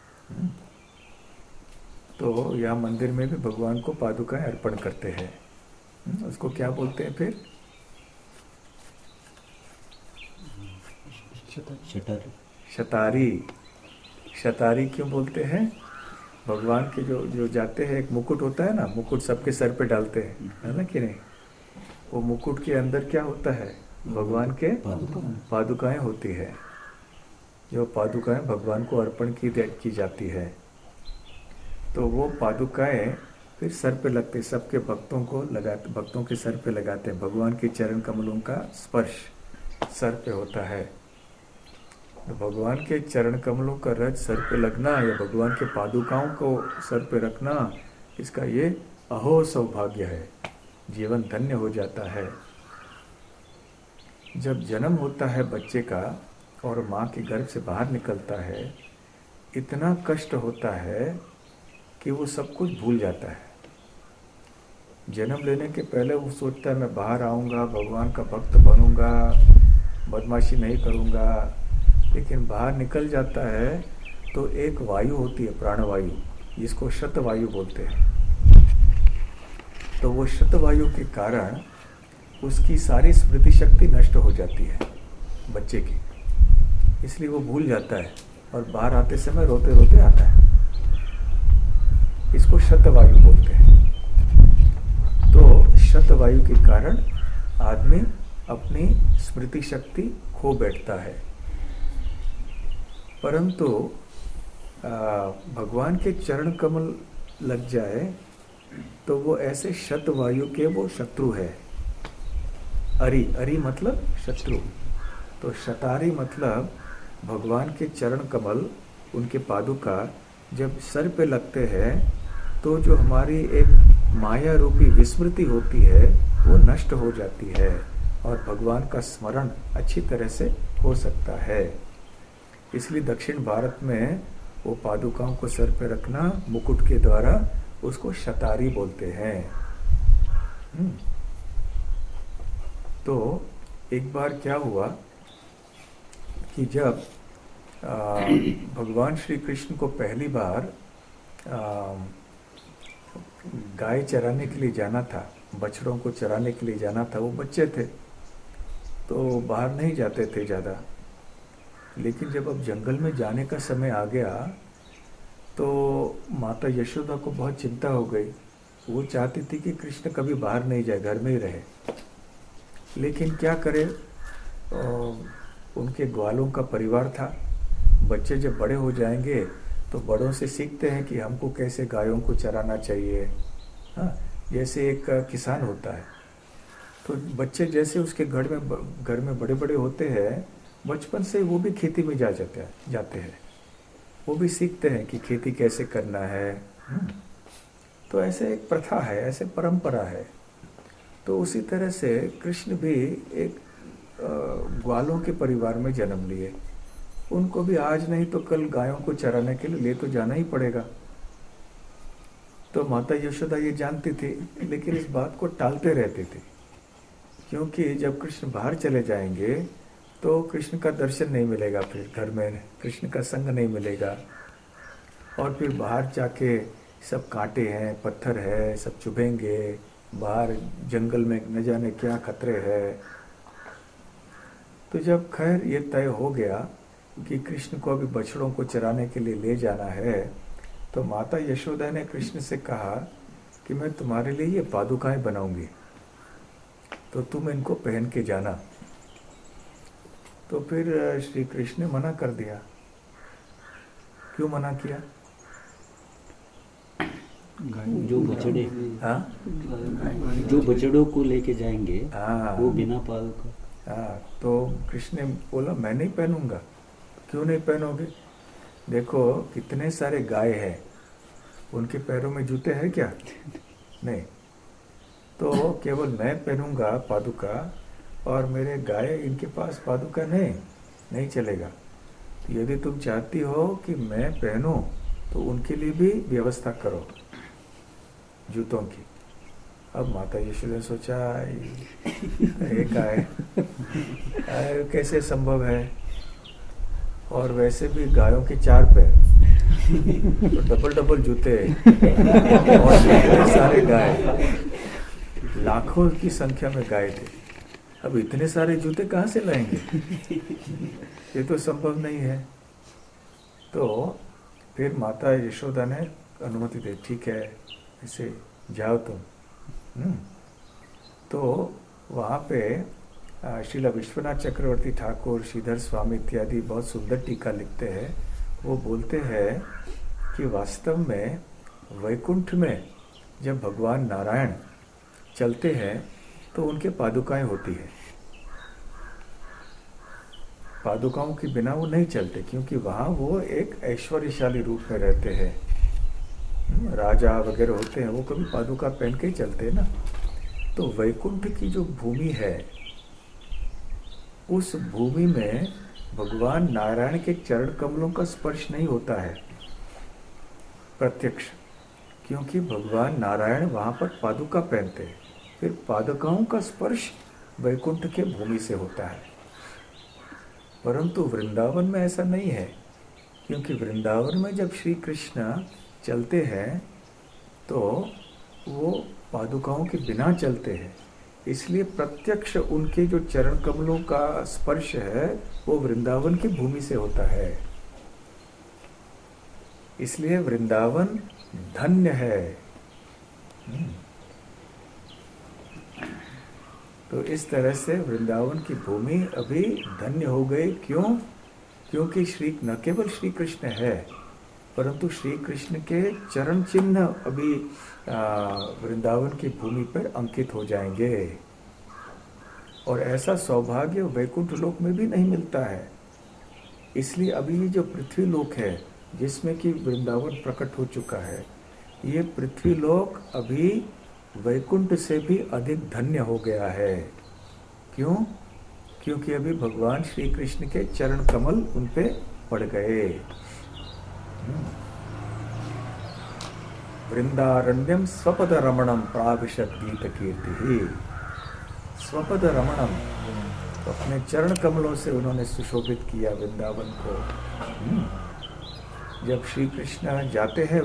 तो यहाँ मंदिर में भी भगवान को पादुकाएं अर्पण करते हैं। उसको क्या बोलते हैं फिर? शतारी। शतारी क्यों बोलते हैं? भगवान के जो जाते हैं, एक मुकुट होता है ना, मुकुट सबके सर पे डालते हैं, है ना कि नहीं? वो मुकुट के अंदर क्या होता है? भगवान के पादुकाएं होती है, जो पादुकाएं भगवान को अर्पण की जाती है। तो वो पादुकाएं फिर सर पे लगते, सबके भक्तों को लगाते, भक्तों के सर पे लगाते हैं। भगवान के चरण कमलों का स्पर्श सर पे होता है। तो भगवान के चरण कमलों का रज सर पे लगना या भगवान के पादुकाओं को सर पे रखना, इसका ये अहो सौभाग्य है, जीवन धन्य हो जाता है। जब जन्म होता है बच्चे का और माँ के गर्भ से बाहर निकलता है, इतना कष्ट होता है कि वो सब कुछ भूल जाता है। जन्म लेने के पहले वो सोचता है मैं बाहर आऊँगा, भगवान का भक्त बनूंगा, बदमाशी नहीं करूँगा। लेकिन बाहर निकल जाता है तो एक वायु होती है, प्राणवायु, जिसको शतवायु बोलते हैं। तो वो शतवायु के कारण उसकी सारी स्मृति शक्ति नष्ट हो जाती है बच्चे की, इसलिए वो भूल जाता है और बाहर आते समय रोते रोते आता है। इसको शतवायु बोलते हैं। तो शतवायु के कारण आदमी अपनी स्मृति शक्ति खो बैठता है। परंतु भगवान के चरण कमल लग जाए तो वो ऐसे शतवायु के वो शत्रु है। अरि मतलब शत्रु, तो शतारी मतलब भगवान के चरण कमल, उनके पादुका जब सर पे लगते हैं तो जो हमारी एक माया रूपी विस्मृति होती है वो नष्ट हो जाती है और भगवान का स्मरण अच्छी तरह से हो सकता है। इसलिए दक्षिण भारत में वो पादुकाओं को सर पे रखना मुकुट के द्वारा, उसको शतारी बोलते हैं। तो एक बार क्या हुआ कि जब भगवान श्री कृष्ण को पहली बार गाय चराने के लिए जाना था, बछड़ों को चराने के लिए जाना था। वो बच्चे थे तो बाहर नहीं जाते थे ज़्यादा। लेकिन जब अब जंगल में जाने का समय आ गया तो माता यशोदा को बहुत चिंता हो गई। वो चाहती थी कि कृष्ण कभी बाहर नहीं जाए, घर में ही रहे। लेकिन क्या करे, उनके ग्वालों का परिवार था। बच्चे जब बड़े हो जाएंगे तो बड़ों से सीखते हैं कि हमको कैसे गायों को चराना चाहिए। हाँ, जैसे एक किसान होता है तो बच्चे जैसे उसके घर में बड़े बड़े होते हैं, बचपन से वो भी खेती में जाते हैं। वो भी सीखते हैं कि खेती कैसे करना है। तो ऐसे एक प्रथा है, ऐसे परंपरा है। तो उसी तरह से कृष्ण भी एक ग्वालों के परिवार में जन्म लिए। उनको भी आज नहीं तो कल गायों को चराने के लिए ले तो जाना ही पड़ेगा। तो माता यशोदा ये जानती थी, लेकिन इस बात को टालते रहते थे, क्योंकि जब कृष्ण बाहर चले जाएंगे तो कृष्ण का दर्शन नहीं मिलेगा, फिर घर में कृष्ण का संग नहीं मिलेगा। और फिर बाहर जाके सब कांटे हैं, पत्थर है, सब चुभेंगे। बाहर जंगल में न जाने क्या खतरे हैं। तो जब खैर ये तय हो गया कि कृष्ण को अभी बछड़ों को चराने के लिए ले जाना है, तो माता यशोदा ने कृष्ण से कहा कि मैं तुम्हारे लिए ये पादुकाएं बनाऊंगी, तो तुम इनको पहन के जाना। तो फिर श्री कृष्ण ने मना कर दिया। क्यों मना किया? जो बछड़े, हाँ, जो बछड़ों को लेके जाएंगे हाँ, वो बिना पाल को। हाँ, तो कृष्ण ने बोला मैं नहीं पहनूंगा। क्यों नहीं पहनोगे? देखो कितने सारे गाय हैं, उनके पैरों में जूते हैं क्या? नहीं। तो केवल मैं पहनूंगा पादुका, और मेरे गाय इनके पास पादुका नहीं चलेगा। तो यदि तुम चाहती हो कि मैं पहनूं तो उनके लिए भी व्यवस्था करो जूतों की। अब माता यशोदा ने सोचा ये गाय कैसे संभव है, और वैसे भी गायों के 4 पैर, तो डबल जूते और इतने सारे गाय, लाखों की संख्या में गाय थे। अब इतने सारे जूते कहाँ से लाएंगे? ये तो संभव नहीं है। तो फिर माता यशोदा ने अनुमति दी, ठीक है ऐसे जाओ तुम। तो वहाँ पे श्रीला विश्वनाथ चक्रवर्ती ठाकुर, श्रीधर स्वामी इत्यादि बहुत सुंदर टीका लिखते हैं। वो बोलते हैं कि वास्तव में वैकुंठ में जब भगवान नारायण चलते हैं तो उनके पादुकाएं होती है। पादुकाओं के बिना वो नहीं चलते, क्योंकि वहाँ वो एक ऐश्वर्यशाली रूप में रहते हैं। राजा वगैरह होते हैं, वो कभी पादुका पहन के ही चलते हैं ना। तो वैकुंठ की जो भूमि है, उस भूमि में भगवान नारायण के चरण कमलों का स्पर्श नहीं होता है प्रत्यक्ष, क्योंकि भगवान नारायण वहाँ पर पादुका पहनते हैं। फिर पादुकाओं का स्पर्श वैकुंठ के भूमि से होता है। परंतु वृंदावन में ऐसा नहीं है, क्योंकि वृंदावन में जब श्री कृष्ण चलते हैं तो वो पादुकाओं के बिना चलते हैं। इसलिए प्रत्यक्ष उनके जो चरण कमलों का स्पर्श है वो वृंदावन की भूमि से होता है। इसलिए वृंदावन धन्य है। तो इस तरह से वृंदावन की भूमि अभी धन्य हो गई। क्यों? क्योंकि न केवल श्री कृष्ण है, परंतु श्री कृष्ण के चरण चिन्ह अभी वृंदावन की भूमि पर अंकित हो जाएंगे। और ऐसा सौभाग्य वैकुंठ लोक में भी नहीं मिलता है। इसलिए अभी ये जो पृथ्वी लोक है, जिसमें कि वृंदावन प्रकट हो चुका है, ये पृथ्वी लोक अभी वैकुंठ से भी अधिक धन्य हो गया है। क्यों? क्योंकि अभी भगवान श्री कृष्ण के चरण कमल उन पे पड़ गए। वृंदारण्यम स्वपद रमणम प्राविशत गीत कीर्ति। स्वपद रमणम, तो अपने चरण कमलों से उन्होंने सुशोभित किया वृंदावन को। जब श्री कृष्ण जाते हैं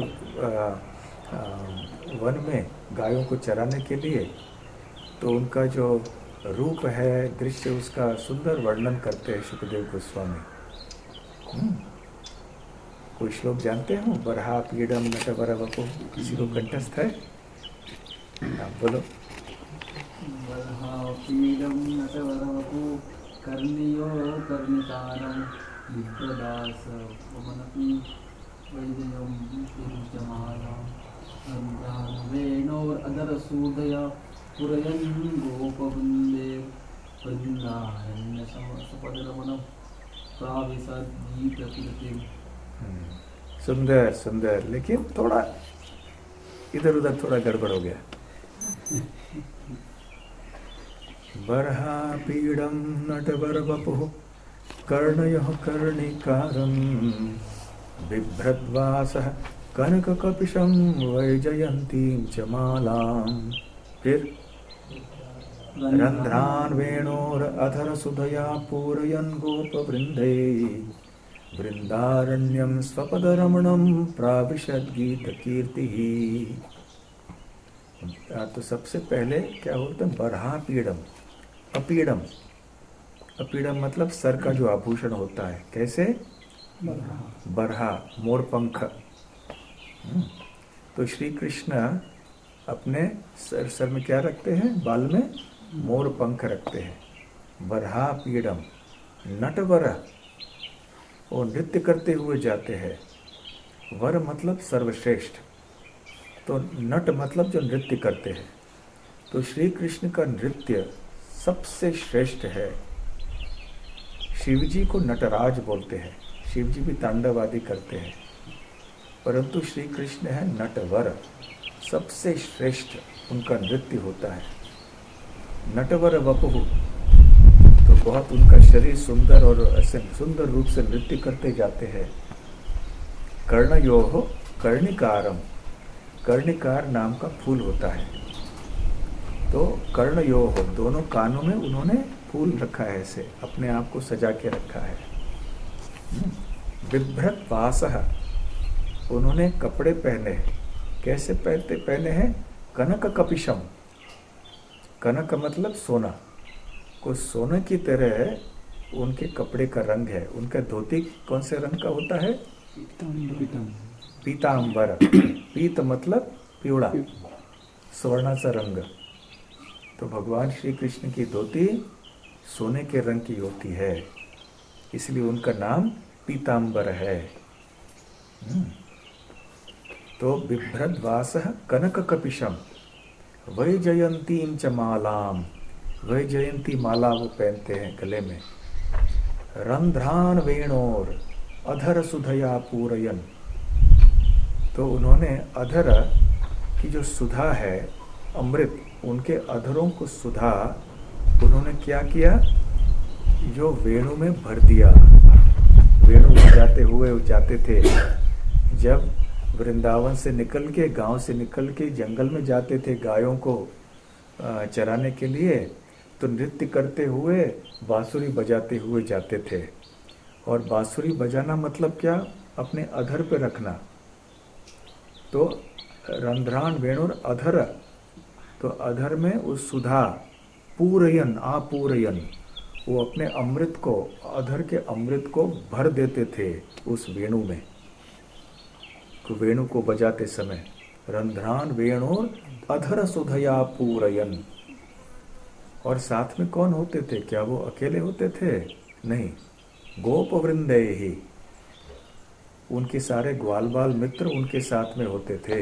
वन में गायों को चराने के लिए, तो उनका जो रूप है, दृश्य, उसका सुंदर वर्णन करते हैं सुखदेव गोस्वामी। कोई श्लोक जानते हो? बरहा पीडम नटवर वपो, किसी को कंठस्थ है? आप बोलो। पीडम नटवरवपु कर्णियो कर्णिकारं विप्रदास वमनपि वैजयं तिरुचमाला वेणोर अदरसूदया पुरयन् गोपवृन्दे वृन्दारण्य सपदरमणं प्राविशद्गीतकीर्तिम्। सुंदर सुंदर, लेकिन थोड़ा इधर उधर थोड़ा गड़बड़ हो गया। बरहा पीडम नटवर वपुः कर्णयः कर्णिकारं बिभ्रद्वासः कनककपिशं वैजयन्तीं च मालां। फिर रन्ध्रान् वेणोर अधर सुधया पूरयन् गोपवृन्दै वृन्दारण्यं स्वपदरमणं प्राविशद्गीतकीर्तिः। तो सबसे पहले क्या होता है? बरहा पीडम, अपीडम। अपीडम मतलब सर का जो आभूषण होता है। कैसे? बरहा, मोर पंख। तो श्री कृष्ण अपने सर में क्या रखते हैं? बाल में मोर पंख रखते हैं। बरहा पीडम, नटवर, वो नृत्य करते हुए जाते हैं। वर मतलब सर्वश्रेष्ठ, तो नट मतलब जो नृत्य करते हैं। तो श्री कृष्ण का नृत्य सबसे श्रेष्ठ है। शिव जी को नटराज बोलते हैं, शिव जी भी तांडव आदि करते हैं, परंतु श्री कृष्ण है नटवर, सबसे श्रेष्ठ उनका नृत्य होता है। नटवर वपुः, तो बहुत उनका शरीर सुंदर और ऐसे सुंदर रूप से नृत्य करते जाते हैं। कर्णयोः कर्णिकारम, कर्णिकार नाम का फूल होता है। तो कर्णयोः, दोनों कानों में उन्होंने फूल रखा है, ऐसे अपने आप को सजा के रखा है। बिभ्रत वासः, उन्होंने कपड़े पहने। कैसे पहने हैं? कनक कपिशम, कनक मतलब सोना, को सोने की तरह उनके कपड़े का रंग है। उनका धोती कौन से रंग का होता है? पीतांबर। पीत मतलब पीला, स्वर्ण सा रंग। तो भगवान श्री कृष्ण की धोती सोने के रंग की होती है, इसलिए उनका नाम पीतांबर है। तो बिभ्रद्वासः कनक कपिशम वैजयंतीं च मालाम, वैजयंती माला वो पहनते हैं गले में। रंध्रान वेणोर अधर सुधया पूरयन, तो उन्होंने अधर की जो सुधा है, अमृत, उनके अधरों को सुधा उन्होंने क्या किया? जो वेणु में भर दिया। वेणु बजाते हुए जाते थे। जब वृंदावन से निकल के, गांव से निकल के जंगल में जाते थे गायों को चराने के लिए, तो नृत्य करते हुए बांसुरी बजाते हुए जाते थे। और बांसुरी बजाना मतलब क्या? अपने अधर पे रखना। तो रंध्रान वेणुर अधर, तो अधर में उस सुधा, पूरयन, आपूरयन, वो अपने अमृत को, अधर के अमृत को भर देते थे उस वेणु में, तो वेणु को बजाते समय। रंध्रान वेणुर अधर सुधया पूरयन। और साथ में कौन होते थे? क्या वो अकेले होते थे? नहीं, गोप वृंदे ही, उनके सारे ग्वाल बाल मित्र उनके साथ में होते थे।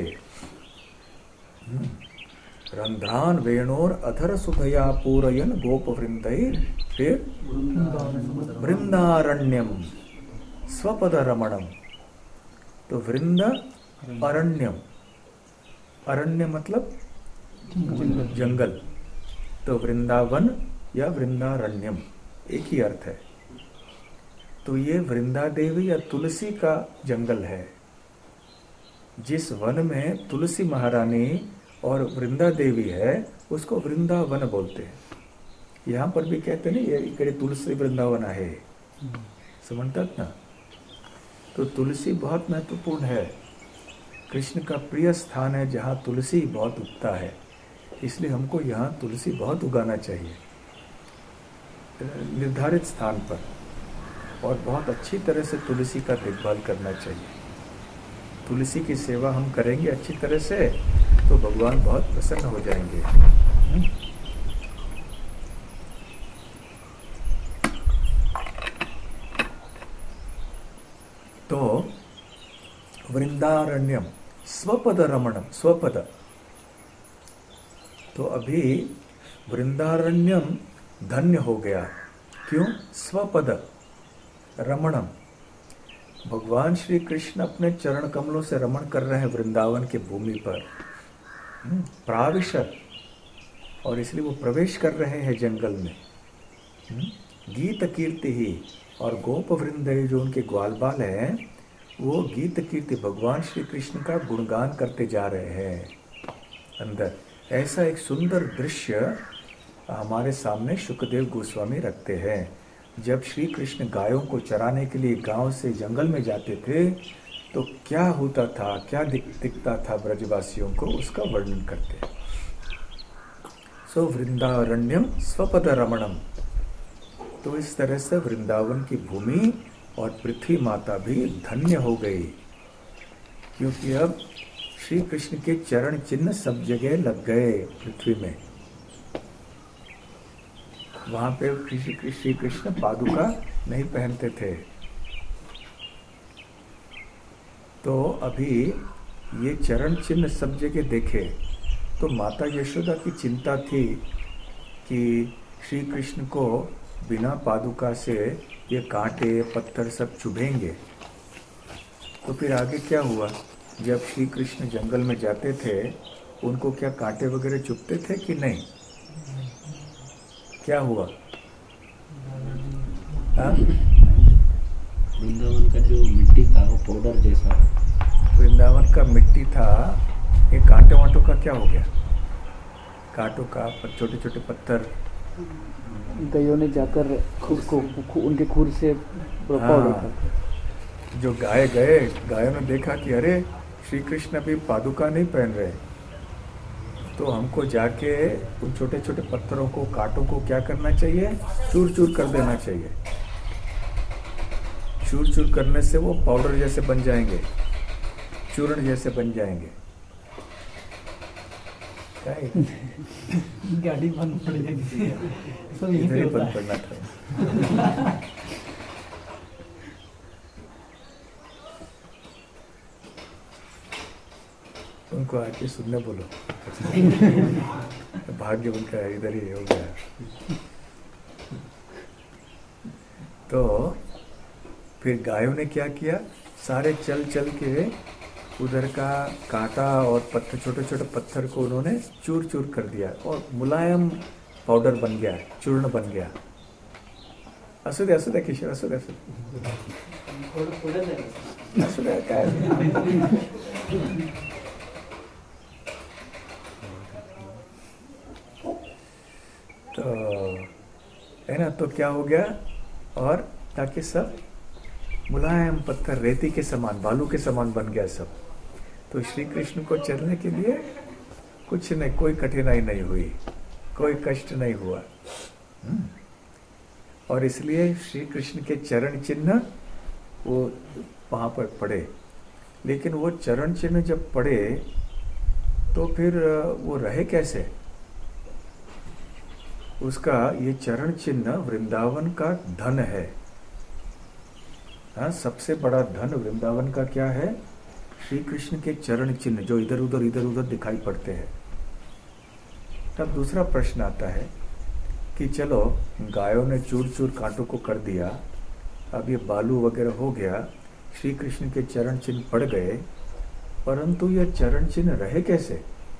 रंध्रान वेणोर अधर सुधया पूरयन गोप वृंदे। फिर वृंदारण्यम स्वपद रमणम, तो वृंद अरण्यम, अरण्य मतलब जंगल, तो वृंदावन या वृंदारण्यम एक ही अर्थ है। तो ये वृंदा देवी या तुलसी का जंगल है। जिस वन में तुलसी महारानी और वृंदा देवी है उसको वृंदावन बोलते हैं। यहाँ पर भी कहते हैं ये इकडे तुलसी वृंदावन आहे, समझतात ना। तो तुलसी बहुत महत्वपूर्ण है, कृष्ण का प्रिय स्थान है जहाँ तुलसी बहुत उगता है, इसलिए हमको यहाँ तुलसी बहुत उगाना चाहिए निर्धारित स्थान पर। और बहुत अच्छी तरह से तुलसी का देखभाल करना चाहिए। तुलसी की सेवा हम करेंगे अच्छी तरह से तो भगवान बहुत प्रसन्न हो जाएंगे। तो वृंदारण्यम स्वपद रमणम, स्वपद। तो अभी वृंदारण्यम धन्य हो गया। क्यों? स्वपद रमणम। भगवान श्री कृष्ण अपने चरण कमलों से रमण कर रहे हैं वृंदावन की भूमि पर, प्राविशत, और इसलिए वो प्रवेश कर रहे हैं जंगल में। गीत कीर्ति ही, और गोप वृंद जो उनके ग्वाल बाल हैं वो गीत कीर्ति भगवान श्री कृष्ण का गुणगान करते जा रहे हैं अंदर। ऐसा एक सुंदर दृश्य हमारे सामने शुकदेव गोस्वामी रखते हैं। जब श्री कृष्ण गायों को चराने के लिए गांव से जंगल में जाते थे तो क्या होता था, क्या दिखता था ब्रजवासियों को, उसका वर्णन करते हैं। सो वृंदारण्यम स्वपद रमणम। तो इस तरह से वृंदावन की भूमि और पृथ्वी माता भी धन्य हो गई, क्योंकि अब श्री कृष्ण के चरण चिन्ह सब जगह लग गए पृथ्वी में। वहां पे श्री कृष्ण पादुका नहीं पहनते थे। तो अभी ये चरण चिन्ह सब जगह देखे तो माता यशोदा की चिंता थी कि श्री कृष्ण को बिना पादुका से ये कांटे पत्थर सब चुभेंगे। तो फिर आगे क्या हुआ? जब श्री कृष्ण जंगल में जाते थे उनको क्या कांटे वगैरह चुभते थे कि नहीं? क्या हुआ? वृंदावन का जो मिट्टी था वो पाउडर जैसा, वृंदावन का मिट्टी था, ये कांटे वाटों का क्या हो गया? कांटों का छोटे छोटे पत्थर गायों ने जाकर उनके खुर से जो गाय गए, गायों ने देखा कि अरे श्री कृष्ण अभी पादुका नहीं पहन रहे, तो हमको जाके उन छोटे छोटे पत्थरों को, कांटों को क्या करना चाहिए? चूर चूर कर देना चाहिए। चूर चूर करने से वो पाउडर जैसे बन जाएंगे, चूर्ण जैसे बन जाएंगे। गाड़ी बंद पड़ जाएगी, सब यहीं इधर पे ही होता बंद है। पड़ना था। उनको आके सुनने बोलो। भाग्य उनका इधर ही हो गया। तो फिर गायों ने क्या किया? सारे चल चल के उधर का कांटा और पत्थर, छोटे छोटे पत्थर को उन्होंने चूर चूर कर दिया और मुलायम पाउडर बन गया, चूर्ण बन गया। असुदे असुदे किशोर, असुदे असुदे काय तो है ना। तो क्या हो गया? और ताकि सब मुलायम पत्थर, रेती के समान, बालू के समान बन गया सब। तो श्री कृष्ण को चलने के लिए कुछ नहीं, कोई कठिनाई नहीं हुई, कोई कष्ट नहीं हुआ। और इसलिए श्री कृष्ण के चरण चिन्ह वो वहां पर पड़े। लेकिन वो चरण चिन्ह जब पड़े तो फिर वो रहे कैसे? उसका ये चरण चिन्ह वृंदावन का धन है। हाँ, सबसे बड़ा धन वृंदावन का क्या है? श्री कृष्ण के चरण चिन्ह जो इधर उधर दिखाई पड़ते हैं। तब दूसरा प्रश्न आता है कि चलो गायों ने चूर चूर कांटों को कर दिया, अब ये बालू वगैरह हो गया, श्री कृष्ण के चरण चिन्ह पड़ गए, परंतु ये चरण चिन्ह रहे कैसे?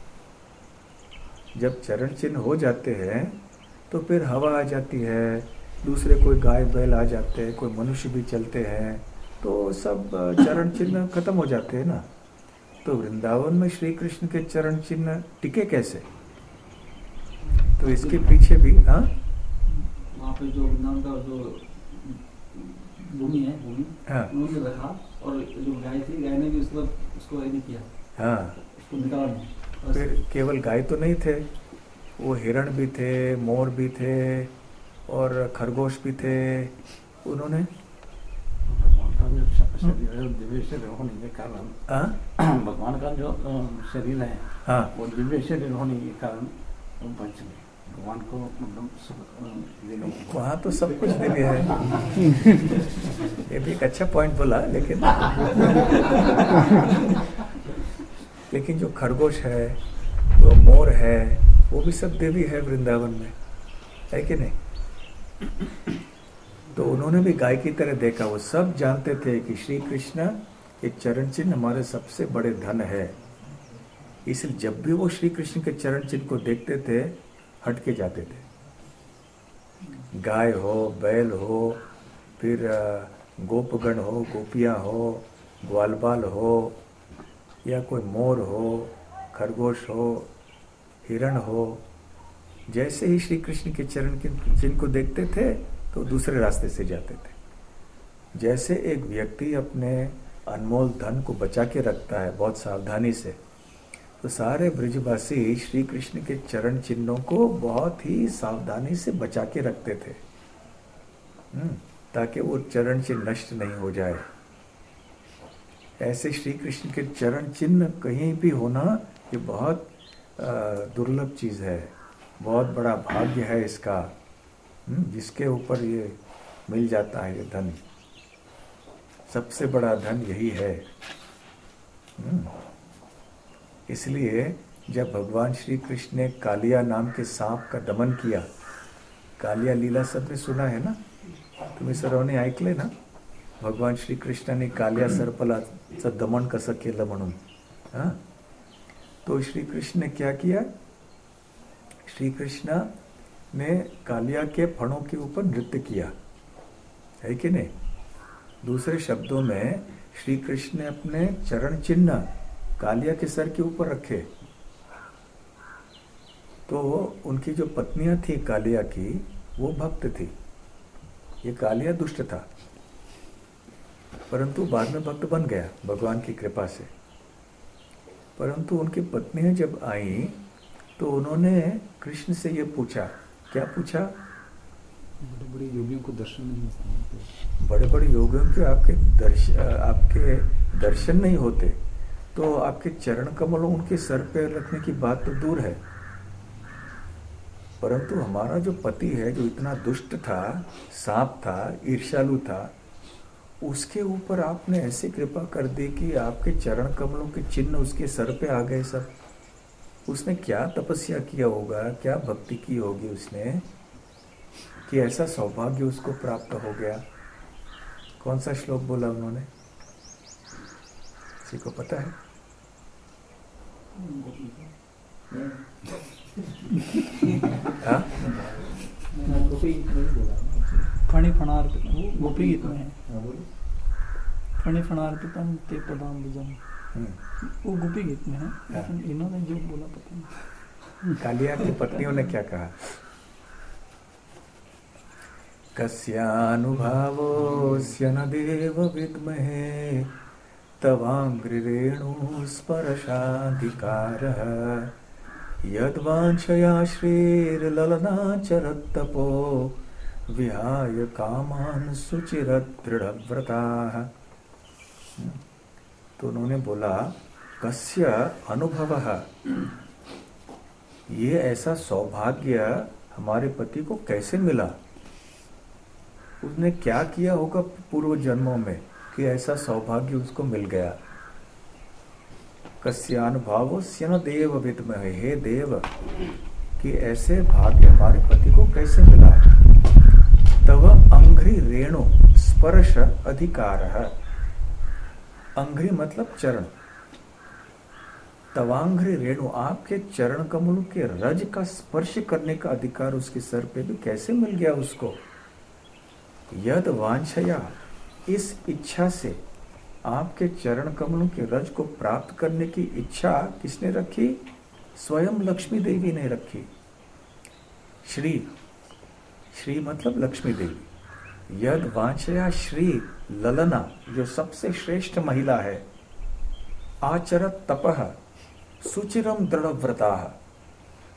जब चरण चिन्ह हो जाते हैं तो फिर हवा आ जाती है, दूसरे कोई गाय बैल आ जाते हैं, कोई मनुष्य भी चलते हैं, तो सब चरण चिन्ह खत्म हो जाते हैं ना। तो वृंदावन में श्री कृष्ण के चरण चिन्ह टिके कैसे? तो इसके पीछे भी वहाँ पे जो वृंदावन का जो भूमि है, उन्होंने रखा, और जो गाय थी, गाय ने भी उसको नहीं किया, उसको निकाला। फिर केवल गाय तो नहीं थे, वो हिरण भी थे, मोर भी थे और खरगोश भी थे। उन्होंने का जो शरीर है दिव्य शरीर होने के कारण, भगवान का जो शरीर है वो दिव्य शरीर होने के कारण बच गए। भगवान को मतलब वहाँ तो सब कुछ दिव्य है। ये भी एक अच्छा पॉइंट बोला, लेकिन जो खरगोश है, वो मोर है, वो भी सब देवी है वृंदावन में, है कि नहीं? तो उन्होंने भी गाय की तरह देखा। वो सब जानते थे कि श्री कृष्ण के चरण चिन्ह हमारे सबसे बड़े धन है, इसलिए जब भी वो श्री कृष्ण के चरण चिन्ह को देखते थे हट के जाते थे। गाय हो, बैल हो, फिर गोपगण हो, गोपियां हो, ग्वालबाल हो, या कोई मोर हो, खरगोश हो, हिरण हो, जैसे ही श्री कृष्ण के चरण के चिन्ह को देखते थे तो दूसरे रास्ते से जाते थे। जैसे एक व्यक्ति अपने अनमोल धन को बचा के रखता है बहुत सावधानी से, तो सारे ब्रजवासी श्री कृष्ण के चरण चिन्हों को बहुत ही सावधानी से बचा के रखते थे, ताकि वो चरण चिन्ह नष्ट नहीं हो जाए। ऐसे श्री कृष्ण के चरण चिन्ह कहीं भी होना ये बहुत दुर्लभ चीज है, बहुत बड़ा भाग्य है इसका, जिसके ऊपर ये मिल जाता है। ये धन, सबसे बड़ा धन यही है। इसलिए जब भगवान श्री कृष्ण ने कालिया नाम के सांप का दमन किया, कालिया लीला सबने सुना है ना, तुम्ही सर्वांनी ऐकले ना, भगवान श्री कृष्णाने कालिया सर्पलाचं दमन कसं केलं म्हणून। तो श्री कृष्ण ने क्या किया? श्री कृष्ण ने कालिया के फणों के ऊपर नृत्य किया, है कि नहीं? दूसरे शब्दों में श्री कृष्ण ने अपने चरण चिन्ह कालिया के सर के ऊपर रखे। तो उनकी जो पत्नियां थी कालिया की, वो भक्त थी। ये कालिया दुष्ट था, परंतु बाद में भक्त बन गया भगवान की कृपा से। परंतु उनकी पत्नियां जब आई तो उन्होंने कृष्ण से ये पूछा, क्या पूछा? बड़े बड़े योगियों को दर्शन नहीं होते, बड़े बड़े योगियों के आपके दर्शन नहीं होते, तो आपके चरण कमलों उनके सर पे रखने की बात तो दूर है, परंतु हमारा जो पति है, जो इतना दुष्ट था, सांप था, ईर्ष्यालु था, उसके ऊपर आपने ऐसी कृपा कर दी कि आपके चरण कमलों के चिन्ह उसके सर पे आ गए सब। उसने क्या तपस्या किया होगा, क्या भक्ति की होगी उसने, कि ऐसा सौभाग्य उसको प्राप्त हो गया। कौन सा श्लोक बोला उन्होंने, किसी को पता है? फणि फणार्पितम, गोपी गीत में है। फणि फणार्पितम ते पदाम्बुजम, वो गोपी गीत में है, लेकिन इन्होंने जो बोला पता नहीं। कालिया की पत्नियों ने क्या कहा? कस्यानुभावोऽस्य न देव विद्महे तवाङ्घ्रिरेणु स्पर्शाधिकारः यद्वांछया श्रीर्ललनाचरत्तपो विहाय कामान् शुचिरदृढव्रताः। तो उन्होंने बोला, कस्य अनुभवः, ये ऐसा सौभाग्य हमारे पति को कैसे मिला? उसने क्या किया होगा पूर्व जन्मों में कि ऐसा सौभाग्य उसको मिल गया। कस्यानुभावोऽस्य न देव विद्महे, हे देव, कि ऐसे भाग्य हमारे पति को कैसे मिला। तव अंघ्रि रेणु स्पर्श अधिकारः, अंघ्रि मतलब चरण, तवांघ्रि रेणु, आपके चरण कमलों के रज का स्पर्श करने का अधिकार उसके सर पे भी कैसे मिल गया उसको। यद वांछया, इस इच्छा से, आपके चरण कमलों के रज को प्राप्त करने की इच्छा किसने रखी? स्वयं लक्ष्मी देवी ने रखी। श्री, श्री मतलब लक्ष्मी देवी। यद वांछया श्री ललना, जो सबसे श्रेष्ठ महिला है, आचरत तपः सुचिरम दृढ़व्रताः,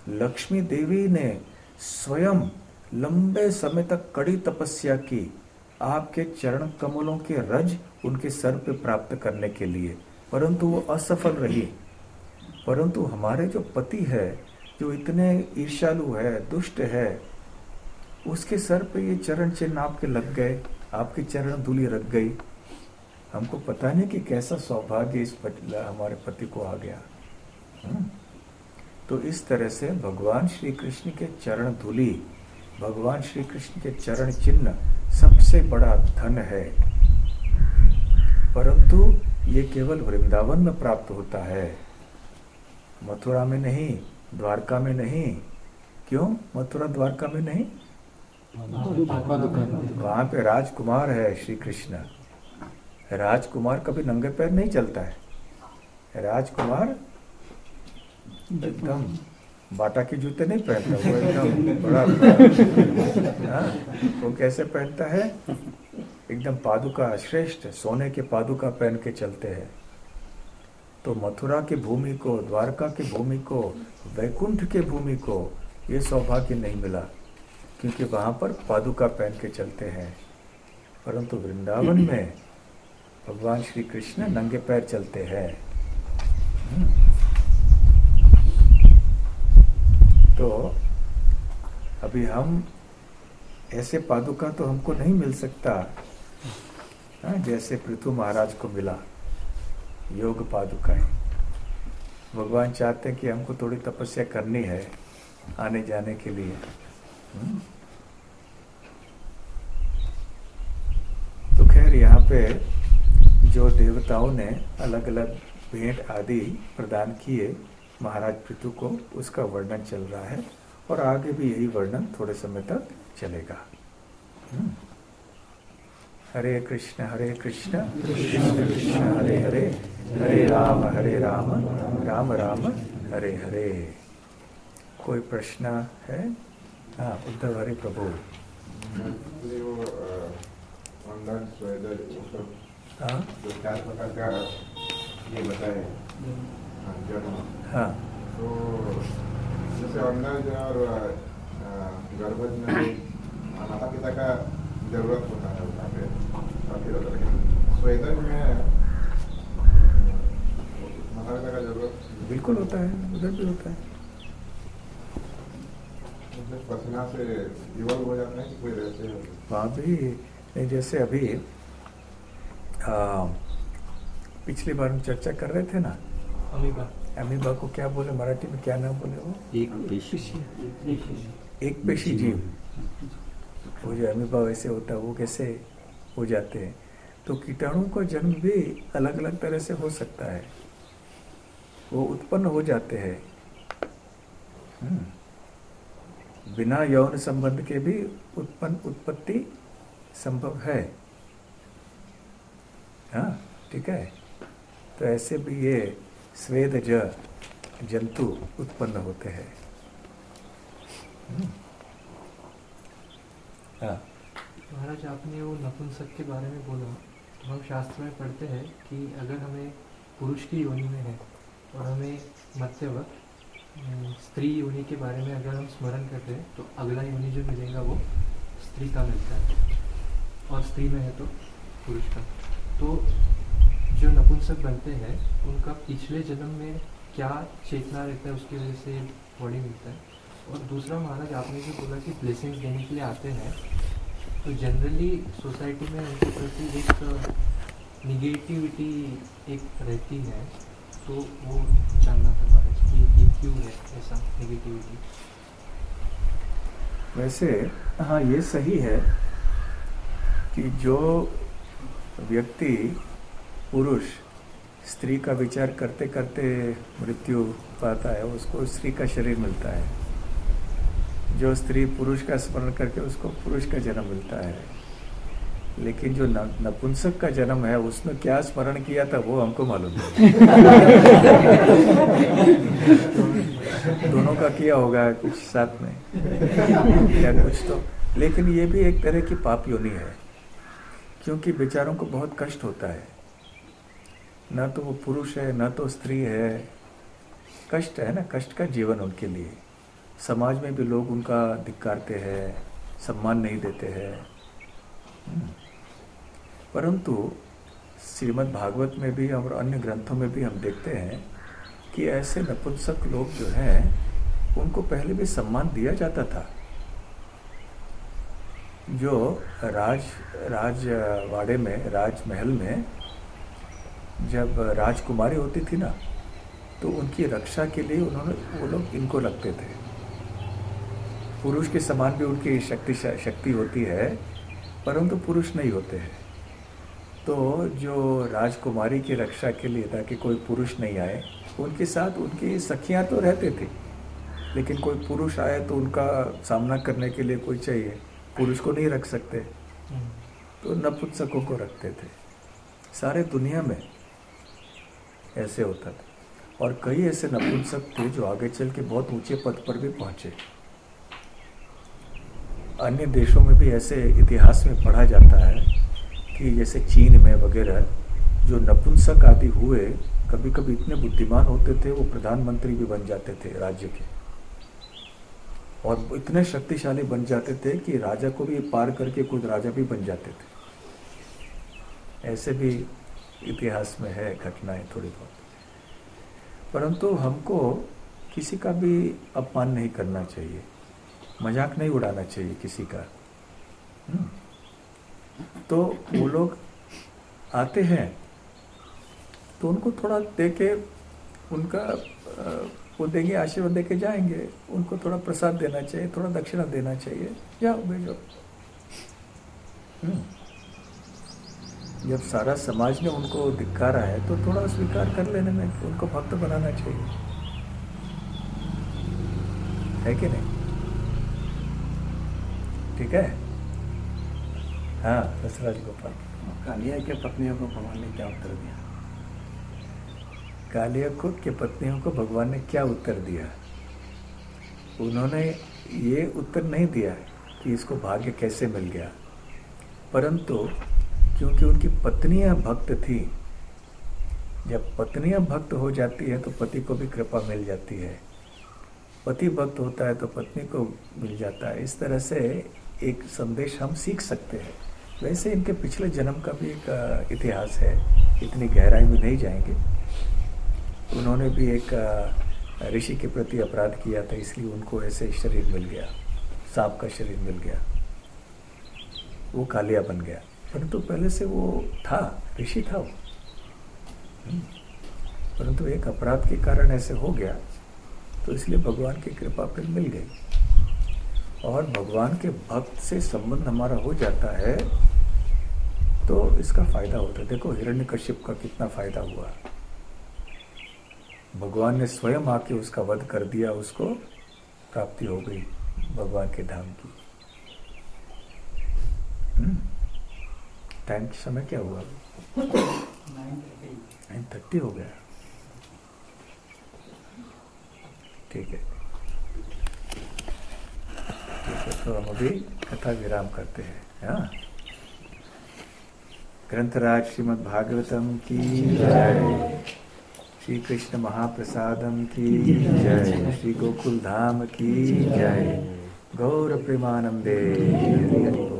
लक्ष्मी देवी ने स्वयं लंबे समय तक कड़ी तपस्या की आपके चरण कमलों के रज उनके सर पे प्राप्त करने के लिए, परंतु वो असफल रही। परंतु हमारे जो पति है, जो इतने ईर्ष्यालु है, दुष्ट है, उसके सर पे ये चरण चिन्ह आपके लग गए, आपकी चरण धूलि रख गई। हमको पता नहीं कि कैसा सौभाग्य इस हमारे पति को आ गया। तो इस तरह से भगवान श्री कृष्ण के चरण धूलि, भगवान श्री कृष्ण के चरण चिन्ह सबसे बड़ा धन है। परंतु ये केवल वृंदावन में प्राप्त होता है, मथुरा में नहीं, द्वारका में नहीं। क्यों मथुरा द्वारका में नहीं? वहां पे राजकुमार है श्री कृष्ण। राजकुमार कभी नंगे पैर नहीं चलता है। राजकुमार एकदम बाटा के जूते नहीं पहनता, वो एकदम बड़ा वो कैसे पहनता है? एकदम पादुका, श्रेष्ठ सोने के पादुका पहन के चलते हैं। तो मथुरा की भूमि को, द्वारका की भूमि को, वैकुंठ के भूमि को ये सौभाग्य नहीं मिला, क्योंकि वहां पर पादुका पहन के चलते हैं। परंतु वृंदावन में भगवान श्री कृष्ण नंगे पैर चलते हैं। तो अभी हम ऐसे पादुका तो हमको नहीं मिल सकता जैसे पृथु महाराज को मिला योग पादुकाएं। भगवान चाहते हैं कि हमको थोड़ी तपस्या करनी है आने जाने के लिए। तो खैर यहाँ पे जो देवताओं ने अलग अलग भेंट आदि प्रदान किए महाराज पृथु को, उसका वर्णन चल रहा है और आगे भी यही वर्णन थोड़े समय तक चलेगा। हरे कृष्ण कृष्ण कृष्ण हरे हरे, हरे राम राम राम हरे हरे। कोई प्रश्न है? हाँ, उद्धव हरि प्रभु। हाँ, जो 4 प्रकार का ये बताए जन्म। हाँ, तो जैसे अंडज और गर्भज में माता पिता का जरूरत होता है वहाँ पे, स्वेदन में माता पिता का जरूरत बिल्कुल होता है, उधर भी होता है। पसीना से इवॉल्व हो जाते हैं कि कोई रहते हैं वहाँ भी। जैसे अभी पिछली बार हम चर्चा कर रहे थे ना, अमीबा को क्या बोले मराठी में, क्या नाम बोले वो? एक पेशी जीव। वो जो अमीबा वैसे होता है, वो कैसे हो जाते हैं। तो कीटाणु का जन्म भी अलग अलग तरह से हो सकता है, वो उत्पन्न हो जाते हैं। बिना यौन संबंध के भी उत्पत्ति संभव है। हाँ, ठीक है। तो ऐसे भी ये स्वेदज जंतु उत्पन्न होते हैं। हाँ महाराज, आपने वो नपुंसक के बारे में बोला, तो हम शास्त्र में पढ़ते हैं कि अगर हमें पुरुष की योनि में है और हमें मध्यवत स्त्री योनि के बारे में अगर हम स्मरण करते हैं तो अगला योनि जो मिलेगा वो स्त्री का मिलता है, और स्त्री में है तो पुरुष का। तो जो नपुंसक बनते हैं उनका पिछले जन्म में क्या चेतना रहता है, उसकी वजह से बॉडी मिलता है। और दूसरा महाराज, आपने जो बोला कि ब्लेसिंग्स देने के लिए आते हैं, तो जनरली सोसाइटी में उनके प्रति एक निगेटिविटी एक रहती है, तो वो जानना था महाराज कि ये क्यों है ऐसा निगेटिविटी। वैसे हाँ, ये सही है कि जो व्यक्ति पुरुष स्त्री का विचार करते करते मृत्यु पाता है, उसको स्त्री का शरीर मिलता है। जो स्त्री पुरुष का स्मरण करके, उसको पुरुष का जन्म मिलता है। लेकिन जो नपुंसक का जन्म है, उसने क्या स्मरण किया था वो हमको मालूम नहीं। दोनों का किया होगा कुछ साथ में या कुछ तो। लेकिन ये भी एक तरह की पाप योनि है, क्योंकि बेचारों को बहुत कष्ट होता है। ना तो वो पुरुष है, ना तो स्त्री है। कष्ट है ना, कष्ट का जीवन उनके लिए। समाज में भी लोग उनका धिक्कारते हैं, सम्मान नहीं देते हैं। परंतु श्रीमद् भागवत में भी और अन्य ग्रंथों में भी हम देखते हैं कि ऐसे नपुंसक लोग जो हैं उनको पहले भी सम्मान दिया जाता था। जो राजवाड़े में, राजमहल में जब राजकुमारी होती थी ना, तो उनकी रक्षा के लिए वो लोग इनको रखते थे। पुरुष के समान भी उनकी शक्ति होती है, परंतु पुरुष नहीं होते हैं। तो जो राजकुमारी की रक्षा के लिए, ताकि कोई पुरुष नहीं आए, उनके साथ उनकी सखियां तो रहते थे, लेकिन कोई पुरुष आए तो उनका सामना करने के लिए कोई चाहिए। पुरुष को नहीं रख सकते, तो नपुंसकों को रखते थे। सारे दुनिया में ऐसे होता था। और कई ऐसे नपुंसक थे जो आगे चल के बहुत ऊंचे पद पर भी पहुंचे। अन्य देशों में भी ऐसे इतिहास में पढ़ा जाता है कि जैसे चीन में वगैरह जो नपुंसक आदि हुए, कभी कभी इतने बुद्धिमान होते थे वो प्रधानमंत्री भी बन जाते थे राज्य के, और इतने शक्तिशाली बन जाते थे कि राजा को भी पार करके खुद राजा भी बन जाते थे। ऐसे भी इतिहास में है घटनाएं थोड़ी बहुत। परंतु हमको किसी का भी अपमान नहीं करना चाहिए, मजाक नहीं उड़ाना चाहिए किसी का। तो वो लोग आते हैं तो उनको थोड़ा देके, उनका वो देंगे, आशीर्वाद देके जाएंगे। उनको थोड़ा प्रसाद देना चाहिए, थोड़ा दक्षिणा देना चाहिए, जाओ भेजो। जब सारा समाज ने उनको धिक्कारा है तो थोड़ा स्वीकार कर लेने में, उनको भक्त बनाना चाहिए, है कि नहीं? ठीक है। हाँ, दशरथ गोपाल। कालिया के पत्नियों को भगवान ने क्या उत्तर दिया? कालिया के पत्नियों को भगवान ने क्या उत्तर दिया? उन्होंने ये उत्तर नहीं दिया कि इसको भाग्य कैसे मिल गया, परंतु क्योंकि उनकी पत्नियां भक्त थी, जब पत्नियां भक्त हो जाती है तो पति को भी कृपा मिल जाती है, पति भक्त होता है तो पत्नी को मिल जाता है। इस तरह से एक संदेश हम सीख सकते हैं। वैसे इनके पिछले जन्म का भी एक इतिहास है, इतनी गहराई में नहीं जाएंगे। उन्होंने भी एक ऋषि के प्रति अपराध किया था, इसलिए उनको ऐसे शरीर मिल गया, सांप का शरीर मिल गया, वो कालिया बन गया। परंतु पहले से वो था, ऋषि था वो, परंतु एक अपराध के कारण ऐसे हो गया, तो इसलिए भगवान की कृपा फिर मिल गई। और भगवान के भक्त से संबंध हमारा हो जाता है तो इसका फायदा होता है। देखो हिरण्यकश्यप का कितना फायदा हुआ, भगवान ने स्वयं आके उसका वध कर दिया, उसको प्राप्ति हो गई भगवान के धाम की। टाइम के समय क्या हुआ? 9:30 हो गया। ठीक है, तो हम अभी कथा विराम करते हैं। हाँ, ग्रंथराज श्रीमद् भागवतम की जय, श्री कृष्ण महाप्रसादम की जय, श्री गोकुल धाम की जय, गौर प्रेमानंदे हरि हरि।